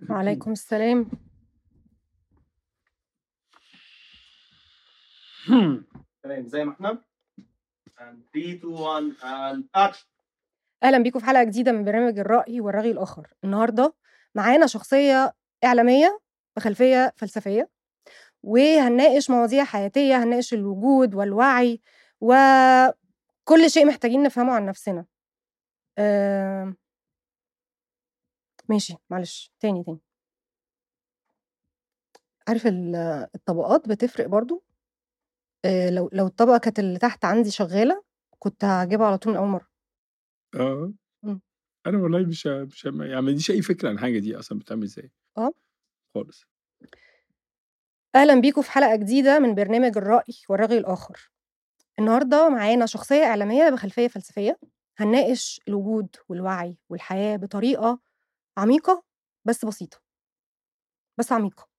وعليكم السلام. تمام زي ما احنا. 3 2 1 and action. اهلا بيكم في حلقه جديده من برنامج الرأي والرغي الاخر. النهارده معانا شخصيه اعلاميه بخلفيه فلسفيه، وهنناقش مواضيع حياتيه، هنناقش الوجود والوعي وكل شيء محتاجين نفهمه عن نفسنا. ماشي، معلش، تاني. عارف الطبقات بتفرق برضو. لو الطبقه كانت اللي تحت عندي شغاله كنت هجيبها على طول من اول مره. آه. مم. أنا والله مش يعني ما عنديش أي فكرة عن الحاجة دي أصلًا بتتعمل إزاي خالص. اهلا بيكم في حلقه جديده من برنامج الرأي والرغي الاخر. النهارده معانا شخصيه اعلاميه بخلفيه فلسفيه، هنناقش الوجود والوعي والحياه بطريقه عميقه بس بسيطه، بس عميقه.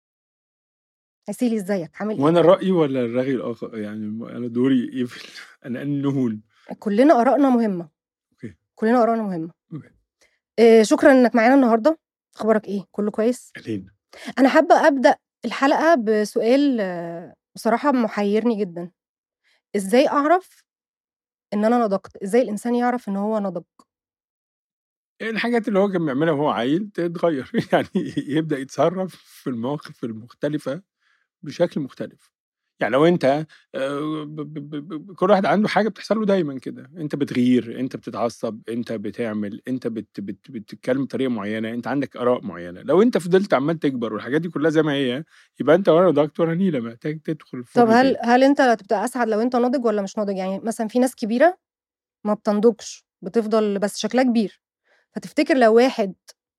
عسيلي، ازيك؟ عامل ايه؟ وأنا الرأي والّا الرغي الآخر؟ يعني أنا دوري إيه أنا النهون. كلنا ارائنا مهمه. أوكي. كلنا ارائنا مهمه. أوكي. شكرا انك معانا النهارده. اخبارك ايه؟ كله كويس؟ أهلين. انا حابه ابدا الحلقه بسؤال بصراحه محيرني جدا. ازاي اعرف ان انا نضجت؟ ازاي الانسان يعرف ان هو نضج؟ الحاجات اللي هو كان بيعملها وهو عيل تتغيّر يعني يبدأ يتصرّف في المواقف المختلفة بشكل مختلف. يعني لو أنت ب ب ب كل واحد عنده حاجة بتحصل له دايمًا كده، أنت بتغير، أنت بتتعصب، أنت بتعمل، أنت بتتكلم بطريقة معيّنة، أنت عندك آراء معيّنة. لو أنت فضلت عمّال تكبر والحاجات دي كلها زي ما هي، يبقى أنت ولا نضجت ولا نيلة، محتاج تدخل طب الفرن تاني. هل انت هتبقى اسعد لو انت ناضج ولا مش ناضج؟ يعني مثلا في ناس كبيره ما بتنضجش، بتفضل بس شكلها كبير، فتفتكر لو واحد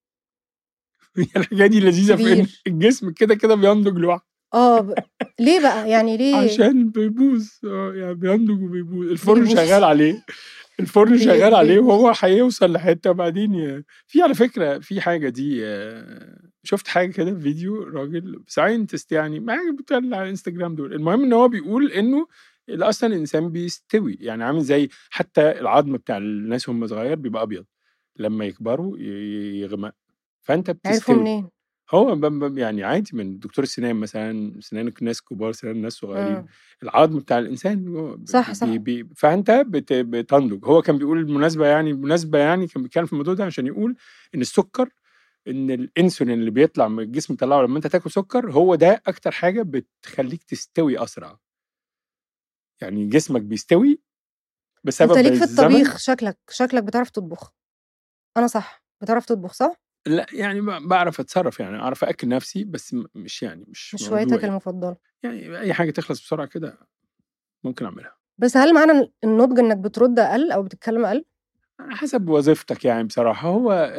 هي الحاجة دي لذيذة في إن كبير الجسم كده بينضج لوحده. ليه بقى؟ يعني ليه عشان بيبوظ، يعني بينضج وبيبوظ، الفرن بيبوظ؟ شغال عليه. الفرن شغال عليه بيبوظ. وهو هيوصل لحتة وبعدين في على فكرة في حاجة دي، شُفت حاجة كده في فيديو راجل scientist يعني حاجة بتوع اللي على الإنستجرام دول، المهم إن هو بيقول إنه أصلًا الإنسان بيستوي، يعني عامل زي حتى العضم بتاع الناس وهُم صغير بيبقى أبيض، لمّا يكبروا يغمق، فأنت عرفوا بتستوي. منين؟ هو يعني عادي من دكتور السنان مثلًا، سنان ناس كبار، سنان ناس صغيرين، امم العضم بتاع الإنسان هو صح بي صح. بي فأنت بتنضج. هو كان بيقول بالمناسبة يعني كان بيتكلم في الموضوع ده عشان يقول إن السكر، إن الإنسولين اللي بيطلع من الجسم تطلّعه لمّا أنت تاكل سكر، هو ده أكتر حاجة بتخلّيك تستوي أسرع. يعني جسمك بيستوي انت بسبب ليك في الزمن. الطبيخ، شكلك بتعرف تطبخ. انا صح؟ بتعرف تطبخ صح؟ لأ، يعني باعرف أتصرّف، يعني أعرف أأكل نفسي، بس مش يعني مش مش هوايتك موضوعي. المفضله. يعني أي حاجة تخلص بسرعة كده ممكن أعملها. بس هل معنى النضج انك بترد اقل او بتتكلم اقل؟ على حسب وظيفتك يعني بصراحة.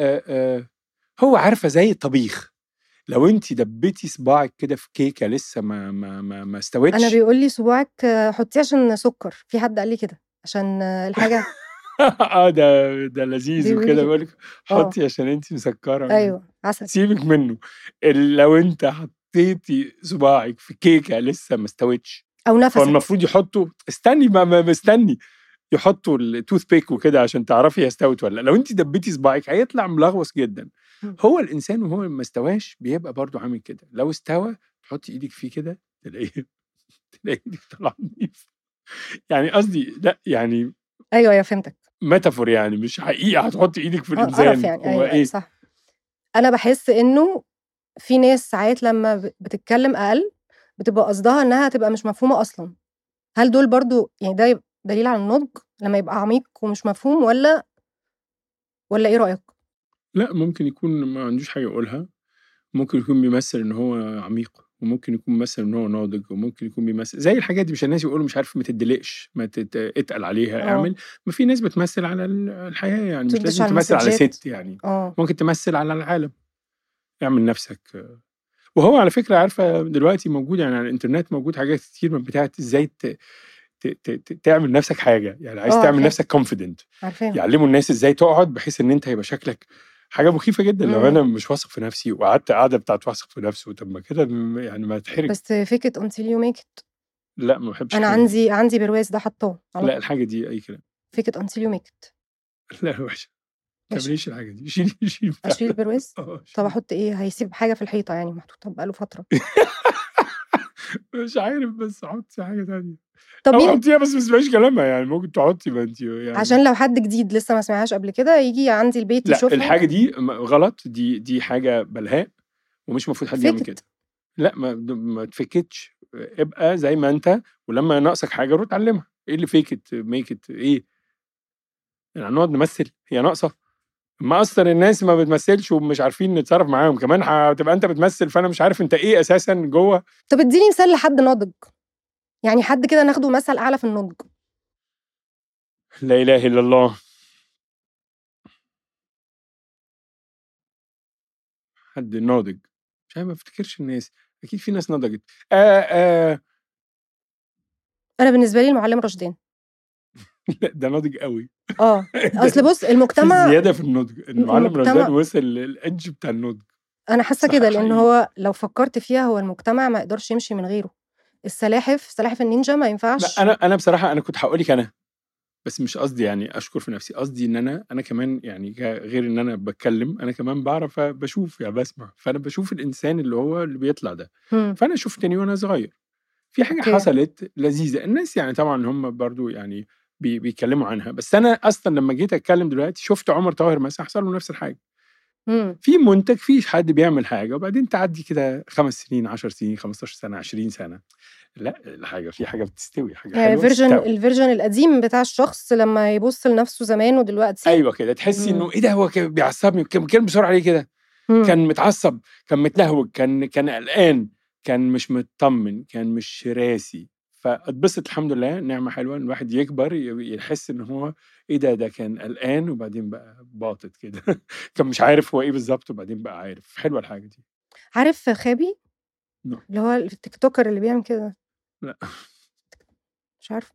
هو عارفة زي الطبيخ، لو أنتِ دبّيتِ صباعِك كده في كيكة لسه ما انا استوتش. بيقول لي صباعك حطيه عشان سكر، في حد قال لي كده عشان الحاجه. ده لذيذ بيقول لي وكده كده. بيقول لِك اه حطّي عشان أنتِ مسكّرة. ايوه، عسل. سيبِك منّه. لو أنت حطّيتِ صباعِك في كيكة لسه ما استوتش، او نفسك. فالمفروض يحطّوا استني ما استني، يحطّوا الtooth pick وكده عشان تعرفي هي استوت والّا لأ. لو أنتِ دبّيتِ صباعِك هيطلع ملغوص جدًا. هو الإنسان وهو ما استواش بيبقى برضه عامل كده، لو استوى تحطّي إيدِك فيه كده تلاقي إيدِك طالعة نضيفة. يعني قصدي لأ، يعني ايوه فهمتك. metaphor يعني مش حقيقة هتحطّي إيدِك في قرف الإنسان، يعني، هو ايوه إيه؟ صح. انا بحس انه في ناس ساعات لما بتتكلم اقل بتبقى قصدها انها تبقى مش مفهومه اصلا. هل دول برضو يعني ده دليل على النضج لما يبقى عميق ومش مفهوم، ولا ايه رايك؟ لأ، ممكن يكون ما عندوش حاجة يقولها، ممكن يكون بيمثّل إن هو عميق، وممكن يكون بيمثّل إن هو ناضج، وممكن يكون بيمثّل زي الحاجات دي. مش الناس يقولوا مش عارف ما تدلقش، ما اتقل عليها، اه، اعمل. ما في ناس بتمثّل على الحياة، يعني مش تردش لازم على تمثّل على المسجات. سِت يعني، اه ممكن تمثّل على العالم، اعمل نَفْسك. وهو على فكرة عارفة دلوقتي موجود يعني على الإنترنت موجود حاجات كتير من بتاعة إزاي ت ت ت ت تعمل نَفْسك حاجة، يعني عايز تعمل عارفاه نَفْسك confident، عارفاه. يعلّموا الناس إزاي تقعد بحيث إن أنت يبقى شكلك حاجة مخيفة جدًا لو امم أنا مش واثق في نَفْسي وقعدت قعدة بتاعة واثق في نَفْسه، طَب ما كده يعني ما هاتحرج. بس fake it until you make it. لأ، ما باحبش انا الحاجة دي. عندي برواز ده حطاه على لأ، طول. الحاجة دي أي كلام. fake it until you make it. لأ، وحشة. ماشي. تعمليش الحاجه دي، شيل بتاع اشيل ده. البرواز. طب شيل. احط ايه؟ هيسيب حاجه في الحيطه يعني محطوطه بقاله فتره. مش عارف، بس حطي حاجه تانية طب او مين؟ حطيها بس ما تسمعيش كلامها، يعني ممكن تحطي، ما انت يعني عشان لو حد جديد لسه ما سمعهاش قبل كده يجي عندي البيت لا يشوفها. الحاجه دي غلط، دي حاجه بلهاء ومش المفروض حد يعمل فكت. كده. لا ما تفكتش، ابقى زي ما انت، ولما ناقصك حاجه روح اتعلمها. ايه اللي فيكت ميكت ايه؟ يعني هنقعد نمثل؟ هي ناقصه؟ ما اصلا الناس ما بتمثلش ومش عارفين نتصرف معاهم، كمان هتبقى انت بتمثل فانا مش عارف انت ايه اساسا جوه. طب اديني مثال لحد ناضج، يعني حد كده ناخده مثل اعلى في النضج. لا اله الا الله. حد ناضج؟ مش عارف، ما افتكرش الناس، اكيد في ناس نضجت. انا بالنسبه لي المعلم رشدان. لا ده ناضج قوي. اصل بص في المجتمع، زياده في النضج. المعلم رشدان المجتمع وصل للادج بتاع النضج. انا حاسه صح كده، لان حقيقي. هو لو فكرت فيها هو المجتمع ما يقدرش يمشي من غيره. سلاحف النينجا ما لا ينفعش. انا بصراحه انا كنت هقول لك انا، بس مش قصدي يعني اشكر في نفسي، قصدي ان انا كمان يعني غير ان انا بتكلم، انا كمان بعرف بشوف، يعني بسمع، فانا بشوف الانسان اللي هو اللي بيطلع ده. فانا شفتني وانا صغير في حاجه اوكي. حصلت لذيذه، الناس يعني طبعا هم برضو يعني بيتكلموا عنها، بس انا اصلا لما جيت اتكلم دلوقتي شفت عمر طاهر مثلا حصل له نفس الحاجه. في منتج، في حد بيعمل حاجه وبعدين تعدي كده 5 سنين 10 سنين 15 سنه 20 سنه، لا الحاجه في حاجه بتستوي، حاجه يعني حلوه تستوي. الفيرجن القديم بتاع الشخص لما يبص لنفسه زمان ودلوقتي. ايوه كده تحسي انه ايه ده، هو كان بيعصبني، كان بسرعه عليه كده، كان متعصب، كان متلهوج، كان قلقان، كان مش مطمن، كان مش راسي. فاتبسط الحمد لله، نعمه حلوه ان الواحد يكبر يحس ان هو ايه ده كان قلقان وبعدين بقى باطت كده كان مش عارف هو ايه بالظبط وبعدين بقى عارف. حلوه الحاجه دي. عارف خابي no. اللي هو التيك توكر اللي بيعمل كده؟ لا مش عارفه.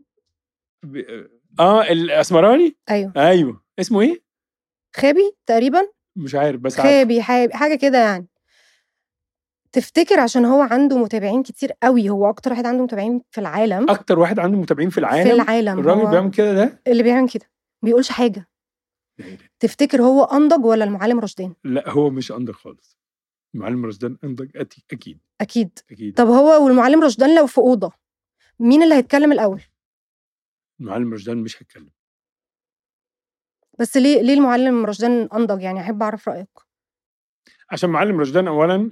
الاسمراني. ايوه اسمه ايه؟ خابي تقريبا. مش عارف بس عارف. خابي حاجه كده يعني. تفتكر عشان هو عنده متابعين كتير قوي، هو اكتر واحد عنده متابعين في العالم؟ اكتر واحد عنده متابعين في العالم الراجل بيعمل كده، ده اللي بيعمل كده بيقولش حاجه. تفتكر هو انضج ولا المعلم رشدان؟ لا هو مش انضج خالص، المعلم رشدان انضج اكيد. طب هو والمعلم رشدان لو في اوضه مين اللي هيتكلم الاول؟ المعلم رشدان مش هيتكلم. بس ليه المعلم رشدان انضج؟ يعني احب اعرف رايك. عشان معلم رشدان اولا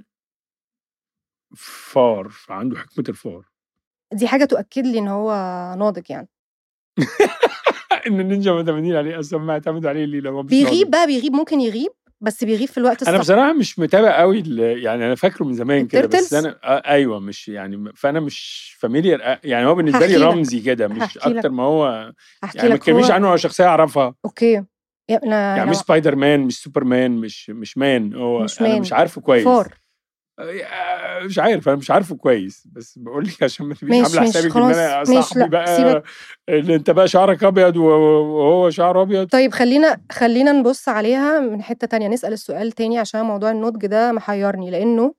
فار، فعنده حكمه الفار. دي حاجه تؤكد لي ان هو ناضج يعني. ان النينجا معتمدين عليه اصلا، ما اعتمدوا عليه ليه لو مش بيغيب ممكن يغيب، بس بيغيب في الوقت الصح. انا بصراحه مش متابع قوي يعني انا فاكره من زمان كده، بس انا ايوه مش يعني، فانا مش فاميليار يعني، هو بالنسبه لي رمزي كده مش اكتر ما هو يعني ما تكلميش عنه هو شخصيه اعرفها. اوكي يعني مش سبايدر مان، مش سوبرمان، مش مان، هو مش انا مان. مش عارفه كويس. فار. مش عارف، انا مش عارفه كويس، بس بقول لك عشان ما تبقيش عامله حسابك ان انا صاحبي بقى اللي انت بقى شعرك ابيض وهو شعره ابيض. طيب خلينا نبص عليها من حته تانية، نسال السؤال تاني عشان موضوع النضج ده محيرني، لانه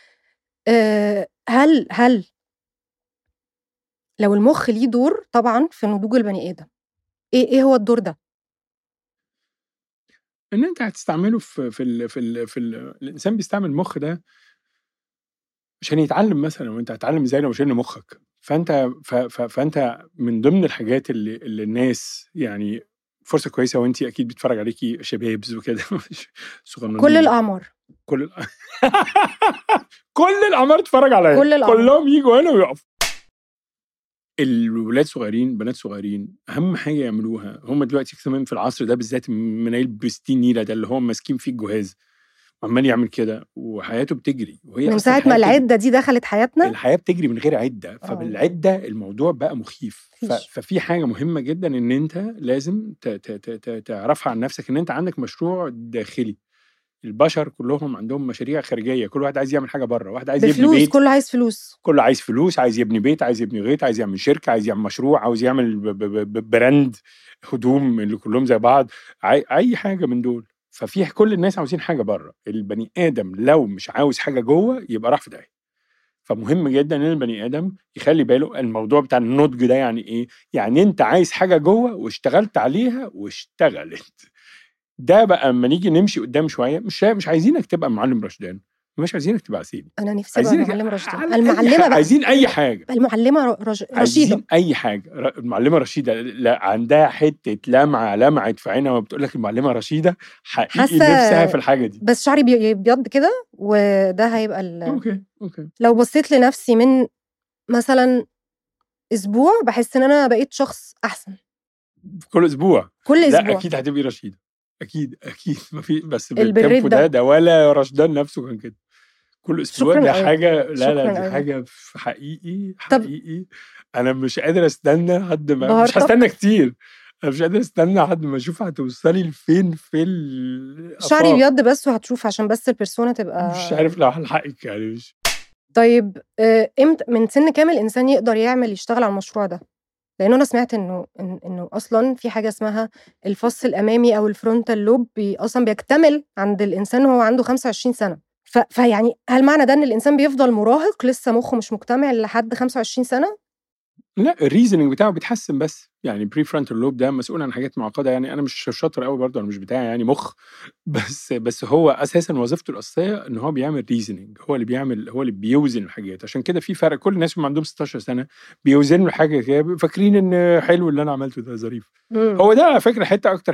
هل لو المخ ليه دور طبعا في نضوج البني ادم، ايه هو الدور ده؟ ان انت هتستعمله الانسان بيستعمل المخ ده عشان يتعلم مثلا، وانت هتتعلم ازاي لو مش مخك. فانت من ضمن الحاجات اللي الناس يعني فرصه كويسه، وانت اكيد بيتفرج عليكي شبابز وكده صغننين، كل الاعمار كل الاعمار تتفرج عليا، كلهم يجوا هنا ويقفوا. الولاد صغيرين، بنات صغيرين، اهم حاجه يعملوها هم دلوقتي كمان في العصر ده بالذات، منايل بستين نيله ده اللي هو ماسكين فيه الجهاز عمال يعمل كده وحياته بتجري، وهي من ساعه ما العده دي دخلت حياتنا الحياه بتجري من غير عده، فبالعده الموضوع بقى مخيف. ففي حاجه مهمه جدا ان انت لازم تعرفها عن نفسك، ان انت عندك مشروع داخلي. البشر كلهم عندهم مشاريع خارجيه، كل واحد عايز يعمل حاجه بره، واحد عايز يبني بيت، كله عايز فلوس، كله عايز فلوس، عايز يبني بيت، عايز يبني غيط، عايز يعمل شركه، عايز يعمل مشروع، عاوز يعمل براند هدوم اللي كلهم زي بعض، اي حاجه من دول. ففي كل الناس عاوزين حاجه بره. البني ادم لو مش عاوز حاجه جوه يبقى راح في داهيه. فمهم جدا ان البني ادم يخلي باله الموضوع بتاع النضج ده يعني ايه. يعني انت عايز حاجه جوه واشتغلت عليها واشتغلت، ده بقى اما نيجي نمشي قدام شويه مش عايزينك تبقى معلم رشدان، مش عايزينك تبقى عسيلي، انا نفسي ابقى عايزينك معلمه رشدان. على المعلمه بقى عايزين اي حاجه، المعلمه رشيده. عايزين اي حاجه. المعلمه رشيده لا عندها حته لمعت في عينها وبتقول لك المعلمه رشيده حقيقي نفسها في الحاجه دي. بس شعري بيبيض كده وده هيبقى اوكي. لو بصيت لنفسي من مثلا اسبوع بحس ان انا بقيت شخص احسن كل اسبوع. لا اكيد هتبقي رشيده، اكيد ما في، بس البريد بالتيمبو ده ولا رشدان نفسه كان كده كل اسبوع. ده حاجه لا دي حاجه حقيقي. انا مش قادر استنى حد ما مش هستنى كتير، انا مش قادر استنى حد ما اشوف هتوصلي لفين في شعري بيض بس وهتشوف عشان بس البرسونا تبقى مش عارف لو هلحقك يعني مش. طيب امتى من سن كام الانسان يقدر يشتغل على المشروع ده؟ لانه انا سمعت انه اصلا في حاجه اسمها الفص الامامي او الفرونتال لوب اصلا بيكتمل عند الانسان وهو عنده 25 سنه. فيعني هل معنى ده ان الانسان بيفضل مراهق لسه مخه مش مكتمل لحد 25 سنه؟ لا الريزنينج بتاعه بيتحسن، بس يعني بري فرونتال لوب ده مسؤول عن حاجات معقده، يعني انا مش شاطر قوي برضه، انا مش بتاعي يعني مخ، بس هو اساسا وظيفته الاساسيه ان هو بيعمل ريزنينج، هو اللي بيوزن الحاجات. عشان كده في فرق، كل الناس اللي عندهم 16 سنه بيوزنوا الحاجه كده فاكرين ان حلو اللي انا عملته ده ظريف. هو ده على فكره اكتر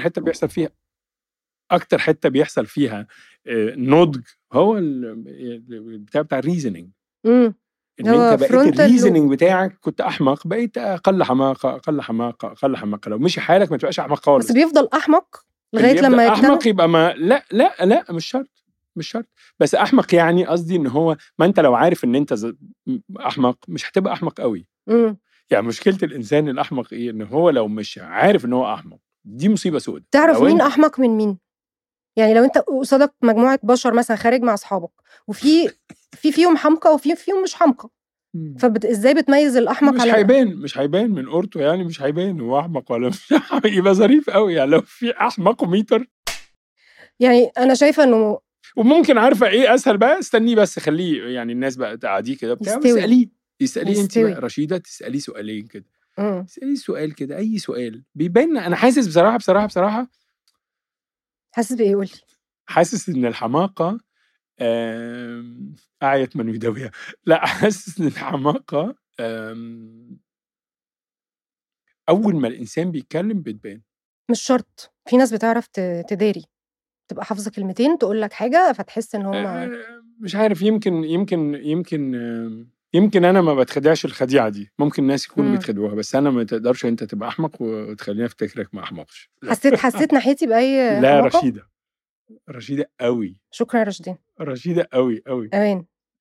حته بيحصل فيها نضج، هو بتاع الريزنينج. ان انت بقيت الريزنينج بتاعك كنت احمق، بقيت اقل حماقه. لو مشي حالك ما تبقاش احمق خالص، بس بيفضل احمق لغايه لما يكتمل. احمق يبقى ما لا مش شرط بس احمق يعني قصدي ان هو ما انت لو عارف ان انت احمق مش هتبقى احمق قوي. يعني مشكله الانسان الاحمق ايه؟ ان هو لو مش عارف ان هو احمق دي مصيبه سودة. تعرف مين احمق من مين؟ يعني لو انت قصادك مجموعه بشر مثلا خارج مع اصحابك وفي فيهم حمقى وفي فيهم مش حمقى، ازاي بتميز الاحمق؟ مش هيبان من قرته، يعني مش هيبان هو احمق ولا مش يبقى ظريف قوي يعني لو في احمق ميتر. يعني انا شايفه انه وممكن عارفه ايه اسهل بقى، استنيه بس خليه يعني الناس بقى تعاديه كده بتاع، اساليه انت بقى رشيده، تساليه سؤالين كده، تساليه سؤال كده، اي سؤال بيبان. انا حاسس بصراحه حاسس بايه؟ قولي. حاسس ان الحماقه أعيت من يداويها. لا حاسس ان الحماقه اول ما الانسان بيتكلم بتبان. مش شرط، في ناس بتعرف تداري، تبقى حافظه كلمتين تقول لك حاجه فتحس ان هم مش عارف، يمكن انا ما بتخدعش الخديعه دي، ممكن الناس يكونوا بيتخدعوها، بس انا ما تقدرش انت تبقى احمق وتخليني افتكرك ما احمقش. حسيت ناحيتي باي لا حماقة؟ رشيده قوي. شكرا يا رشدين. رشيده قوي امان.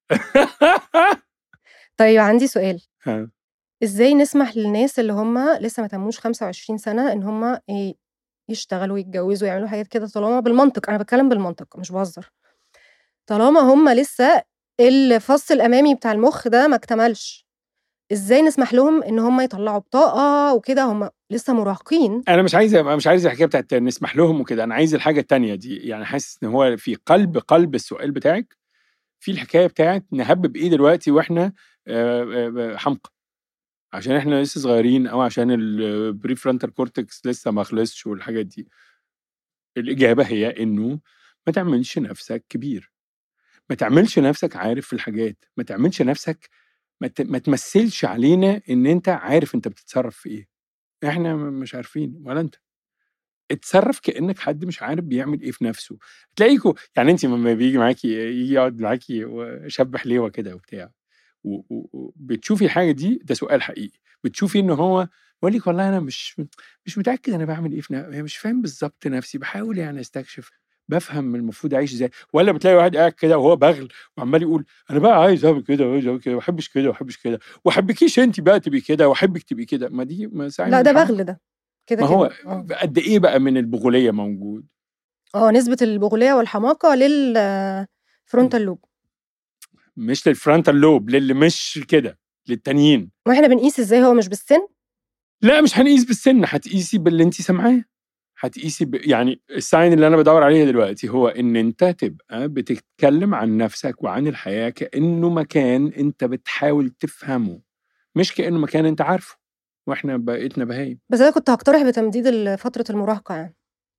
طيب عندي سؤال. ازاي نسمح للناس اللي هم لسه ما تموش 25 سنه ان هم يشتغلوا يتجوزوا يعملوا حاجات كده، طالما بالمنطق، انا بتكلم بالمنطق مش بهزر، طالما هم لسه الفص الامامي بتاع المخ ده ما اكتملش، ازاي نسمح لهم ان هم يطلعوا بطاقه وكده؟ هم لسه مراهقين. انا مش عايز الحكايه بتاعت نسمح لهم وكده، انا عايز الحاجه التانية دي. يعني حاسس ان هو في قلب السؤال بتاعك في الحكايه بتاعت نهبب ايه دلوقتي واحنا حمقى عشان احنا لسه صغيرين، او عشان البري فرونتال كورتكس لسه ما خلصش والحاجات دي. الاجابه هي انه ما تعملش نفسك كبير، ما تعملش نفسك عارف في الحاجات، ما تعملش نفسك ما تمثلش علينا ان انت عارف انت بتتصرف في ايه. احنا مش عارفين ولا انت، اتصرف كانك حد مش عارف بيعمل ايه في نفسه. تلاقيكوا يعني انت لما بيجي معاكي يجي يقعد معاكي وشبح ليه وكده وبتاع وبتشوفي الحاجه دي، ده سؤال حقيقي، بتشوفي ان هو بقول لك والله انا مش متاكد انا بعمل ايه في مش فاهم بالظبط نفسي، بحاول يعني استكشف، بفهم المفروض اعيش ازاي. ولا بتلاقي واحد قاعد كده وهو بغل وعمال يقول انا بقى عايز اعمل كده وعايز اعمل كده، ما احبش كده وما كده، واحبكيش انت بقى تبقي كده واحبك تبقي كده. ما دي ما لا ده بغل ده كده. ما هو قد ايه بقى من البغوليه موجود؟ نسبه البغوليه والحماقه للفرونتال لوب، مش للفرونتال لوب، للي مش كده، للتانيين. واحنا بنقيس ازاي؟ هو مش بالسن؟ لا مش هنقيس بالسن، هتقيسي باللي انت سامعاه، هتقيسي يعني الساين اللي انا بدور عليه دلوقتي هو ان انت تبقى بتتكلم عن نفسك وعن الحياه كانه مكان انت بتحاول تفهمه، مش كانه مكان انت عارفه. واحنا بقيتنا بهايم. بس انا كنت هقترح بتمديد فتره المراهقه، يعني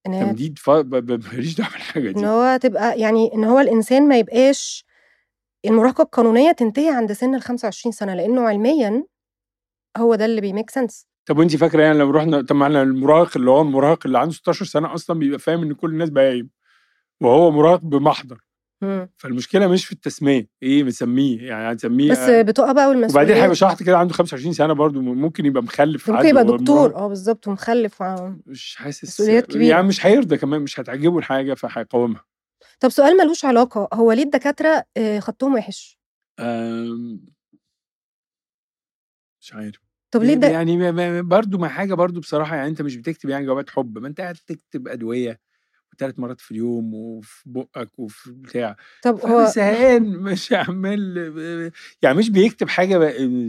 ان هي تمديد ماليش دعوه بالحاجه ان دي. هو تبقى يعني ان هو الانسان ما يبقاش المراهقه القانونيه تنتهي عند سن ال 25 سنه، لانه علميا هو ده اللي بيميك سنس. طب وانت فاكره يعني لو رحنا، طب معنا المراهق اللي هو المراهق اللي عنده 16 سنه اصلا بيبقى فاهم ان كل الناس بهايم وهو مراهق بمحضر. فالمشكله مش في التسميه ايه مسميه، يعني هتسميه بس بتقع بقى وبعدين والمسؤوليات. هيبقى شحط كده عنده 25 سنه برضو ممكن يبقى مخلف، ممكن يبقى دكتور بالظبط ومخلف مش حاسس مسؤوليات كبيره، يعني مش هيرضى كمان، مش هتعجبه الحاجه فهيقاومها. طب سؤال ملوش علاقه، هو ليه الدكاتره خطهم وحش؟ مش عارف. طب ليه ده يعني برضو ما حاجه برضو بصراحه، يعني انت مش بتكتب يعني جوابات حب، ما انت قاعد تكتب ادويه 3 مرات في اليوم وفي بقك وفي بتاع. طب هو زهقان مش عمال يعني مش بيكتب حاجه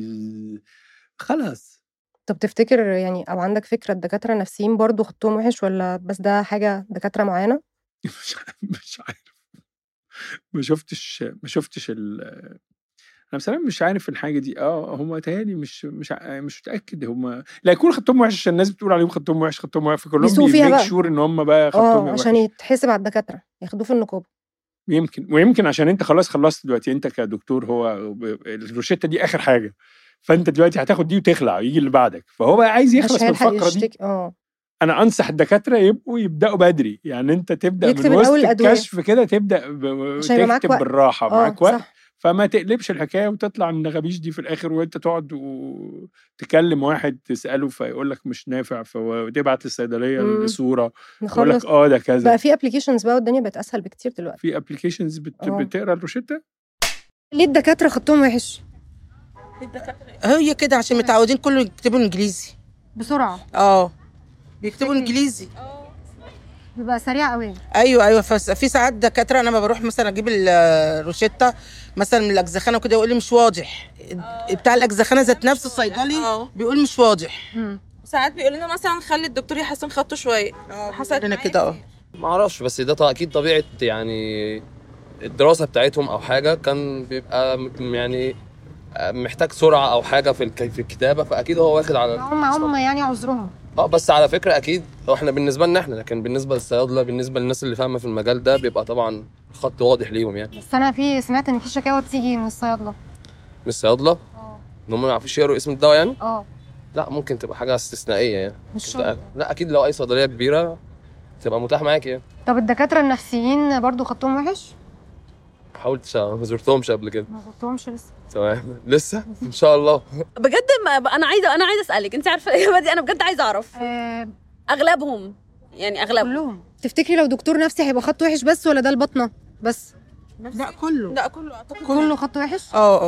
خلاص. طب تفتكر يعني او عندك فكره الدكاتره النفسيين برضو خطهم وحش ولا بس ده حاجه دكاتره معينه؟ مش عارف، ما شفتش انا بصراحه مش عارف الحاجه دي. هم تهيألي مش متاكد هم لا يكون خطهم وحش عشان الناس بتقول عليهم خطهم وحش فكلهم بيسوقوا فيها بيميك بقى شور ان هم بقى خطهم وحش عشان يتحسب على الدكاتره ياخدوه في النقابه. ويمكن عشان انت خلاص خلصت دلوقتي انت كدكتور، هو الروشته دي اخر حاجه، فانت دلوقتي هتاخد دي وتخلع يجي اللي بعدك، فهو بقى عايز يخلص من الفقره دي. انا انصح الدكاتره يبداوا بدري، يعني انت تبدا من وسط الكشف كده، تبدا تكتب بالراحه معاك وقت صح. فما تقلبش الحكايه وتطلع النغابيش دي في الاخر، وانت تقعد وتكلم واحد تساله فيقول لك مش نافع، فتبعت للصيدليه الصوره يقول لك ده كذا. بقى في ابلكيشنز بقى والدنيا بقت اسهل بكتير دلوقتي، في ابلكيشنز بتقرا الروشته. ليه الدكاتره خطهم وحش؟ هي كده عشان متعودين كله يكتبوا انجليزي بسرعه. بيكتبوا انجليزي بيبقى سريع قوي. ايوه في ساعات دكاتره انا بروح مثلا اجيب الروشته مثلا من الاجزخانه وكده يقول لي مش واضح. بتاع الاجزخانه ذات نفسه الصيدلي بيقول مش واضح. ساعات بيقول لنا مثلا خلي الدكتور يحسن خطه شويه. حصلت لنا كده. ما اعرفش، بس ده اكيد طبيعه يعني الدراسه بتاعتهم او حاجه، كان بيبقى يعني محتاج سرعه او حاجه في الكتابه، فاكيد هو واخد على هم يعني عذرهم. بس على فكره اكيد لو احنا بالنسبه لنا احنا، لكن بالنسبه للصيادله، بالنسبه للناس اللي فاهمه في المجال ده، بيبقى طبعا الخط واضح ليهم يعني. بس انا سمعت ان في شكاوى بتيجي من الصيادله. من الصيادله؟ ان هم ما يعرفوش يقروا اسم الدواء يعني؟ لا ممكن تبقى حاجه استثنائيه يعني، مش لا اكيد لو اي صيدليه كبيره تبقى متاح معاكي يعني. طب الدكاتره النفسيين برضو خطهم وحش؟ حاولت ما زرتهمش قبل كده. ما زرتهمش لسه. تمام لسه ان شاء الله. بجد انا عايزه اسالك، انت عارفه الاجابه دي؟ انا بجد عايزه اعرف. اغلبهم يعني كلهم. تفتكري لو دكتور نفسي هيبقى خط وحش بس ولا ده البطنه بس؟ لا كله اعتقد كله خط وحش.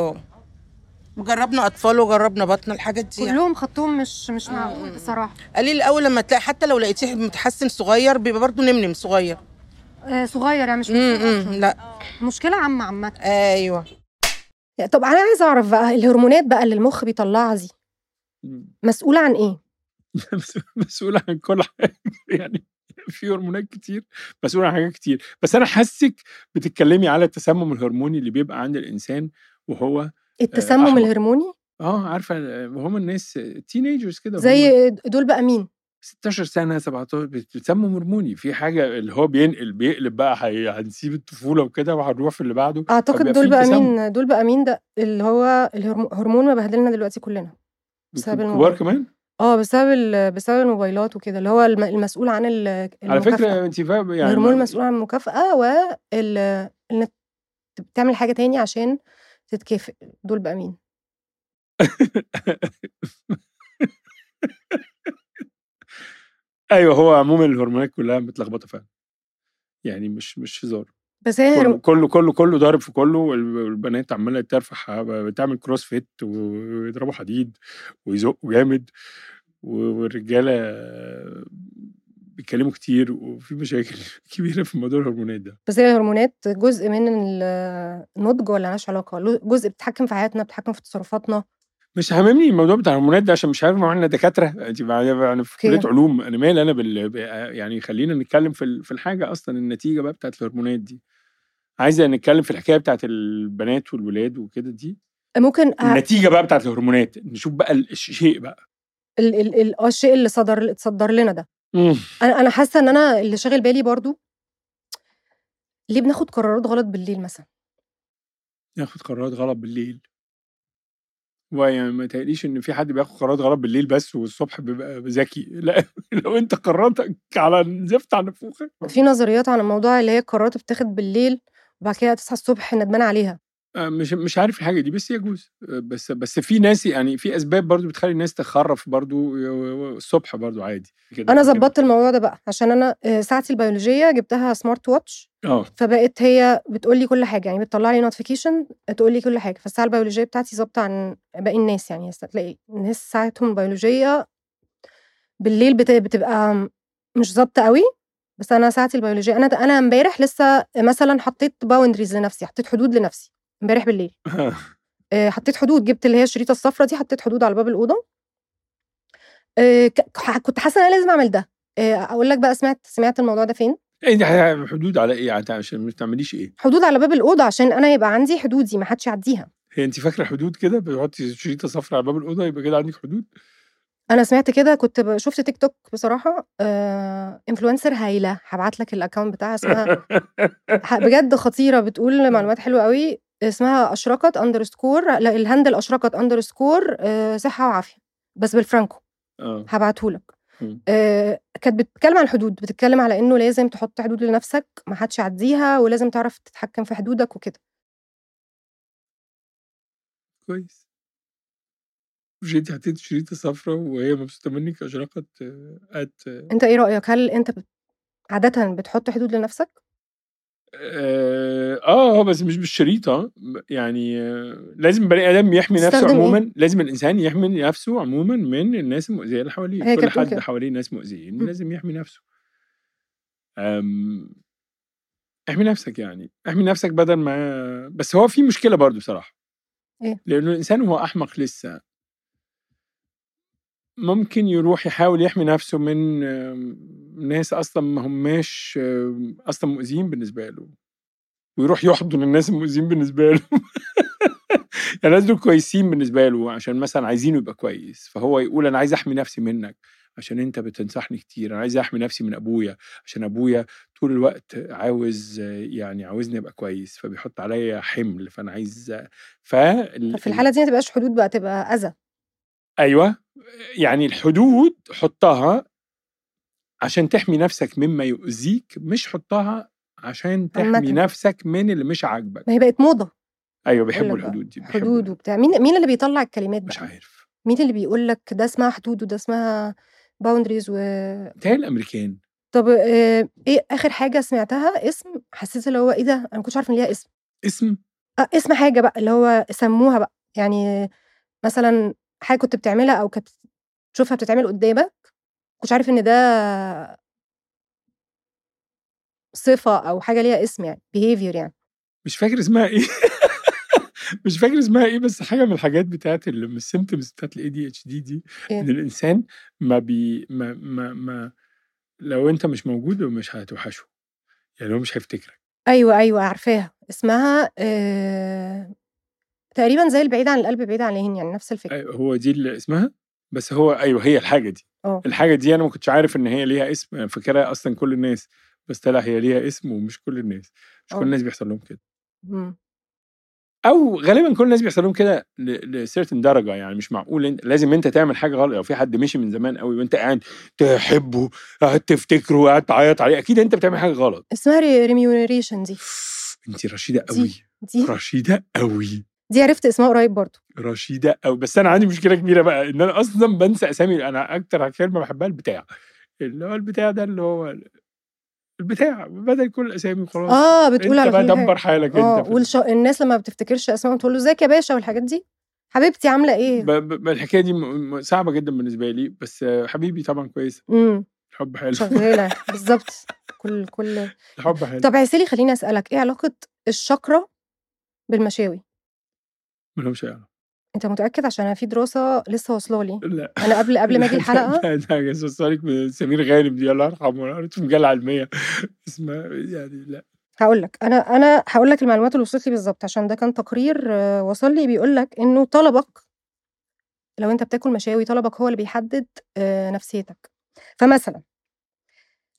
جربنا اطفال وجربنا بطن، الحاجات دي كلهم يعني. خطهم مش معقول بصراحه. قليل الاول لما تلاقي حتى لو لقيتيه متحسن صغير بيبقى برضو نمنم صغير. صغير يعني مش لا مشكله عامه. ايوه. طب انا عايزه اعرف بقى الهرمونات بقى اللي المخ بيطلعها دي مسؤوله عن ايه؟ مسؤوله عن كل حاجه يعني. في هرمونات كتير مسؤوله عن حاجات كتير، بس انا حاسك بتتكلمي على التسمم الهرموني اللي بيبقى عند الانسان وهو التسمم الهرموني. عارفه هم الناس تينيجرز كده زي دول بقى مين 16 سنه 17 بتسمم هرموني في حاجه اللي هو بيقلب بقى هنسيب الطفوله وكده وهنروح في اللي بعده. اعتقد دول بقى مين ده اللي هو الهرمون مبهدلنا دلوقتي كلنا بسبب الكبار كمان. بسبب الموبايلات وكده، اللي هو المسؤول عن المكافأة. على فكره انت فاهم يعني الهرمون المسؤول عن المكافأة انك بتعمل حاجه تاني عشان تتكافئ. دول بقى مين؟ ايوه هو عموما الهرمونات كلها متلخبطه فعلا يعني مش هزار. بس هي كله ضارب في كله، والبنات عماله ترفع بتعمل كروس فيت ويضربوا حديد ويزقوا جامد، والرجاله بيتكلموا كتير، وفي مشاكل كبيره في موضوع الهرمونات ده. بس هي الهرمونات جزء من النضج ولا مالهاش علاقه؟ جزء بتتحكم في حياتنا، بتتحكم في تصرفاتنا. مش هاممني الموضوع بتاع الهرمونات ده عشان مش عارف ما احنا دكاتره، انت يعني في كليه علوم، انا مالي انا يعني خلينا نتكلم في الحاجه اصلا النتيجه بقى بتاعت الهرمونات دي. عايزه نتكلم في الحكايه بتاعت البنات والولاد وكده دي ممكن النتيجه بقى بتاعت الهرمونات، نشوف بقى الشيء بقى الشيء اللي اتصدر لنا ده. انا حاسه ان انا اللي شاغل بالي برضو ليه بناخد قرارات غلط بالليل مثلا. ياخد قرارات غلط بالليل، ويعني ما تقليش ان في حد بياخد قرارات غلط بالليل بس والصبح بيبقى ذكي. لا، لو انت قراراتك على زفت على نفوخك. في نظريات عن الموضوع اللي هي القرارات بتاخد بالليل وبعد كده تصحى الصبح ندمان عليها. مش عارف الحاجه دي، بس يجوز. بس في ناس، يعني في اسباب برضو بتخلي الناس تخرف برضو الصبح برضو عادي كده. انا ظبطت الموضوع ده بقى عشان انا ساعتي البيولوجيه جبتها سمارت واتش، فبقت هي بتقول لي كل حاجه، يعني بتطلع لي نوتيفيكيشن تقول لي كل حاجه. فالساعه البيولوجيه بتاعتي ظابطه عن باقي الناس، يعني تلاقي الناس ساعتهم البيولوجيه بالليل بتبقى مش ظابطه قوي، بس انا ساعتي البيولوجيه انا امبارح لسه مثلا حطيت باوندريز لنفسي، حطيت حدود لنفسي امبارح بالليل. حطيت حدود، جبت اللي هي الشريطه الصفراء دي، حطيت حدود على باب الاوضه. كنت حاسه ان انا لازم اعمل ده. اقول لك بقى سمعت الموضوع ده فين؟ ايه دي حدود على ايه؟ عشان ما تعمليش ايه؟ حدود على باب الاوضه عشان انا يبقى عندي حدودي ما حدش يعديها. هي انت فاكره حدود كده بتحطي شريطه صفراء على باب الاوضه يبقى كده عندك حدود؟ انا سمعت كده، كنت شفت تيك توك بصراحه، انفلونسر هايله، هبعت لك الاكونت بتاعها، اسمها بجد خطيره، بتقول معلومات حلوه قوي، اسمها اشرقت _ لا الهاندل اشرقت _ صحه وعافيه، بس بالفرانكو. هبعتهولك. كانت بتتكلم عن الحدود، بتتكلم على انه لازم تحط حدود لنفسك ما حدش يعديها، ولازم تعرف تتحكم في حدودك وكده. كويس. مش انت حطيت شريطه صفراء وهي مبسوطه منك اشرقت انت ايه رايك؟ هل انت عاده بتحط حدود لنفسك؟ بس مش بالشريطه، يعني لازم بني ادم يحمي نفسه عموما. إيه؟ لازم الانسان يحمي نفسه عموما من الناس المؤذيه اللي حواليه. كل حد حواليه ناس مؤذيين لازم يحمي نفسه. احمي نفسك، يعني احمي نفسك بدل ما. بس هو في مشكله برضو بصراحه. ايه؟ لانه الانسان هو احمق لسه، ممكن يروح يحاول يحمي نفسه من ناس اصلا ما هماش اصلا مؤذيين بالنسبه له، ويروح يحضن الناس المؤذيين بالنسبه له. يعني الناس دول كويسين بالنسبه له عشان مثلا عايزينه يبقى كويس، فهو يقول انا عايز احمي نفسي منك عشان انت بتنصحني كتير، انا عايز احمي نفسي من ابويا عشان ابويا طول الوقت عاوزني ابقى كويس، فبيحط عليا حمل، فانا عايز في الحاله دي ما تبقاش حدود بقى، تبقى اذى. ايوه، يعني الحدود حطها عشان تحمي نفسك مما يؤذيك، مش حطها عشان تحمي نفسك من اللي مش عاجبك. ما هي بقت موضه. ايوه بيحبوا الحدود دي، حدود وبتاع. مين اللي بيطلع الكلمات بقى؟ مش عارف. مين اللي بيقول لك ده اسمها حدود وده اسمها باوندريز ده الامريكان. طب ايه اخر حاجه سمعتها اسم حسيت اللي هو ايه ده؟ انا ما كنتش عارفه ان ليها اسم اسم حاجه بقى اللي هو سموها بقى، يعني مثلا حاجه كنت بتعملها او كنت تشوفها بتتعمل قدامك كنتش عارف ان ده صفه او حاجه ليها اسم، يعني behavior، يعني مش فاكر اسمها ايه. مش فاكر اسمها ايه، بس حاجه من الحاجات بتاعت السيمبتومز بتاعت ADHD دي ان الانسان ما لو انت مش موجود مش هتوحشه، يعني هو مش هيفتكرك. ايوه عارفاها، اسمها تقريبا زي البعيد عن القلب بعيد عن العين، يعني نفس الفكره. أيوة، هو دي اللي اسمها، بس هو ايوه هي الحاجه دي. الحاجه دي انا ما كنتش عارف ان هي ليها اسم، انا فاكرها اصلا كل الناس، بس طلع هي ليها اسم ومش كل الناس. مش كل الناس بيحصل لهم كده، او غالبا كل الناس بيحصل لهم كده لسيرتن درجه. يعني مش معقول لازم انت تعمل حاجه غلط. لو في حد مشي من زمان قوي وانت قاعد تحبه، قاعد تفتكره، قاعد تعيط عليه، اكيد انت بتعمل حاجه غلط. اسمها ريميونيريشن دي. انت رشيده قوي. رشيده قوي. دي عرفت اسمها قريب برضو، رشيده قوي. بس انا عندي مشكله كبيره بقى ان انا اصلا بنسى اسامي. انا اكتر كلمه بحبها البتاع، اللي هو البتاع ده اللي هو البتاع، بدل كل الاسامي وخلاص. بتقول على بقى دبر حالك انت. الناس لما بتفتكرش اسمائهم تقول له ازيك يا باشا والحاجات دي، حبيبتي عامله ايه. الحكايه دي صعبه جدا بالنسبه لي، بس حبيبي طبعا كويس. الحب حلو شغاله بالظبط. كل الحب حلو. طب عسلي خليني اسالك، ايه علاقه الشاكرا بالمشاوي؟ ملهمش علاقه. انت متاكد؟ عشان انا في دراسه لسه واصله لي. لا انا قبل ما اجي الحلقه ده وصلك من سمير غانم دي، الله يرحمه، قريت في مجله علميه اسمها يعني. لا هقول لك، انا هقول لك المعلومات اللي وصلت لي بالظبط، عشان ده كان تقرير وصل لي بيقول لك انه طلبك لو انت بتاكل مشاوي، طلبك هو اللي بيحدد نفسيتك. فمثلا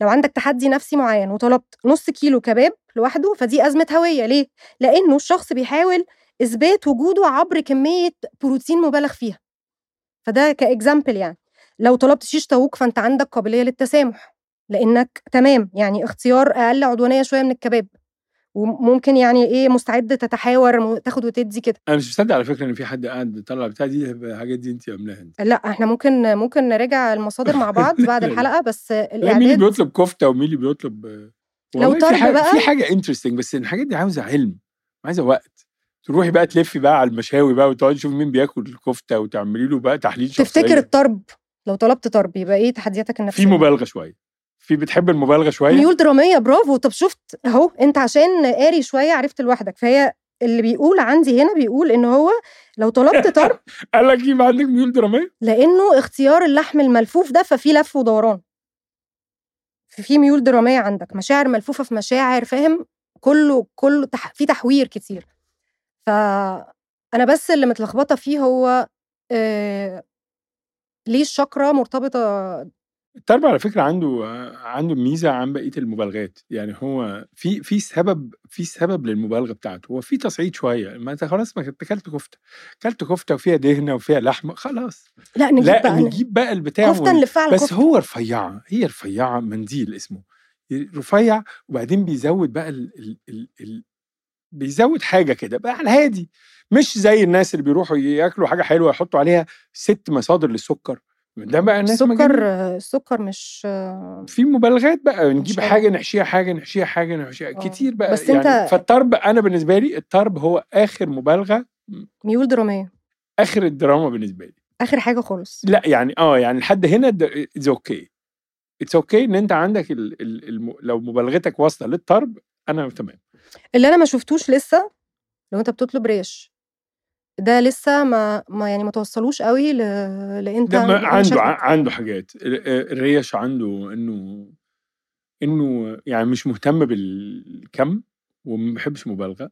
لو عندك تحدي نفسي معين وطلبت نص كيلو كباب لوحده فدي أزمة هوية. ليه؟ لأنه الشخص بيحاول إثبات وجوده عبر كمية بروتين مبالغ فيها. فده كإكزامبل يعني. لو طلبت شيش طاووق فأنت عندك قابلية للتسامح لأنك تمام يعني اختيار أقل عدوانية شوية من الكباب، وممكن يعني إيه مستعد تتحاور تاخد وتدي كده. انا مش مصدق على فكره ان في حد قاعد طلع بتاع دي الحاجات دي انت عاملاها انت. لا احنا ممكن نراجع المصادر مع بعض بعد الحلقة. بس لا، مين اللي الإعداد بيطلب كفته ومين اللي بيطلب لو والله طرب في حاجه بقى في حاجه انترستنج، بس الحاجات دي عاوزه علم، عايزه وقت. تروحي بقى تلفي بقى على المشاوي بقى وتقعدي تشوفي مين بياكل الكفته وتعملي له بقى تحليل تفتكر شخصيه. الطرب لو طلبت طرب يبقى ايه تحدياتك النفسية؟ في مبالغه شويه، في بتحب المبالغه شويه. ميول درامية، برافو. طب شفت اهو، انت عشان قاري شوية عرفت لوحدك. فهي اللي بيقول عندي هنا بيقول ان هو لو طلبت طرب قال لك ايه عندك ميول دراميه؟ لانه اختيار اللحم الملفوف ده ففي لف ودوران، في ميول درامية عندك، مشاعر ملفوفة في مشاعر، فاهم؟ كله في تحوير كتير. فأنا بس اللي متلخبطة فيه هو ليه الشاكرا مرتبطة. الطرب على فكره عنده ميزه عن بقيه المبالغات، يعني هو في سبب للمبالغه بتاعته. هو في تصعيد شويه، ما انت خلاص ما انت اكلت كفته وفيها دهنه وفيها لحمه خلاص. لا نجيب بقى البتاع كفتة نلفها على بس كفتة. هو رفيعه منديل اسمه رفيع، وبعدين بيزود بقى بيزود حاجه كده بقى على الهادي، مش زي الناس اللي بيروحوا ياكلوا حاجه حلوه يحطوا عليها 6 مصادر للسكر. ده بقى الناس السكر مش في مبالغات بقى، نجيب حلو. حاجه نحشيها كتير بقى بس يعني. انت فالطرب انا بالنسبه لي الطرب هو اخر مبالغه، ميول درامية، اخر الدراما بالنسبه لي، اخر حاجة خالص. لا يعني يعني لحد هنا اتس اوكي ان انت عندك لو مبالغتك واصله للطرب انا تمام. اللي انا ما شفتوش لسه لو انت بتطلب ريش ده لسه ما يعني ما توصلوش قوي لانت ده عنده حاجات. الريش عنده انه يعني مش مهتم بالكم وما بيحبش مبالغه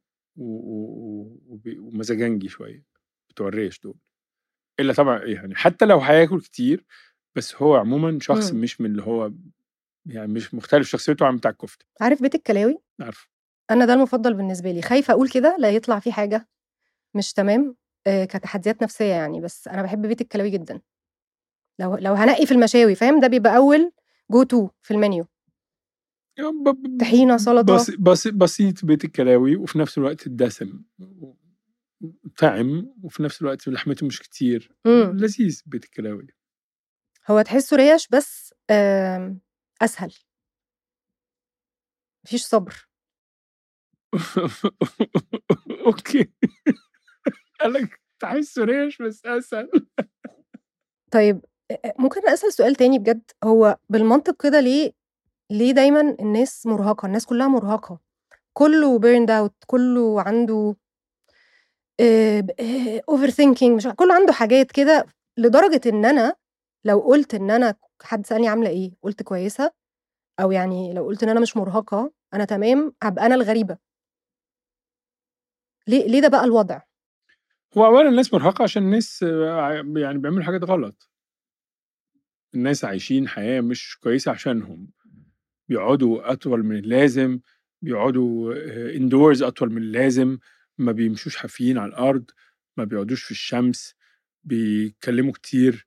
ومزاجنجي شويه بتوع الريش دول، الا طبعا يعني حتى لو هياكل كتير، بس هو عموما شخص مش من اللي هو يعني مش مختلف شخصيته عن بتاع الكفته. عارف بيت الكلاوي؟ عارف. انا ده المفضل بالنسبه لي. خايفه اقول كده لا يطلع فيه حاجه مش تمام كتحديات نفسيه يعني، بس انا بحب بيت الكلاوي جدا. لو هنقي في المشاوي فاهم، ده بيبقى اول جو تو في المنيو. طحينه، سلطه، بسيط بيت الكلاوي، وفي نفس الوقت الدسم طعم، وفي نفس الوقت لحمته مش كتير. لذيذ بيت الكلاوي. هو تحسه ريش بس اسهل، مفيش صبر. اوكي. قالك تحسه ريش بس اسهل. طيب ممكن اسال سؤال تاني بجد؟ هو بالمنطق كده ليه دايما الناس مرهقه، الناس كلها مرهقه، كله بيرند اوت، كله عنده اوفر ثينكينج، مش كله عنده حاجات كده، لدرجه ان انا لو قلت ان انا حد سالني عامله ايه قلت كويسه، او يعني لو قلت ان انا مش مرهقه انا تمام، هبقى انا الغريبه. ليه ده بقى الوضع؟ هو اولا الناس مرهقه عشان الناس يعني بيعملوا حاجات غلط. الناس عايشين حياه مش كويسه عشانهم، بيقعدوا اطول من اللازم، بيقعدوا اندورز اطول من اللازم، ما بيمشوش حافيين على الارض، ما بيقعدوش في الشمس، بيتكلموا كتير،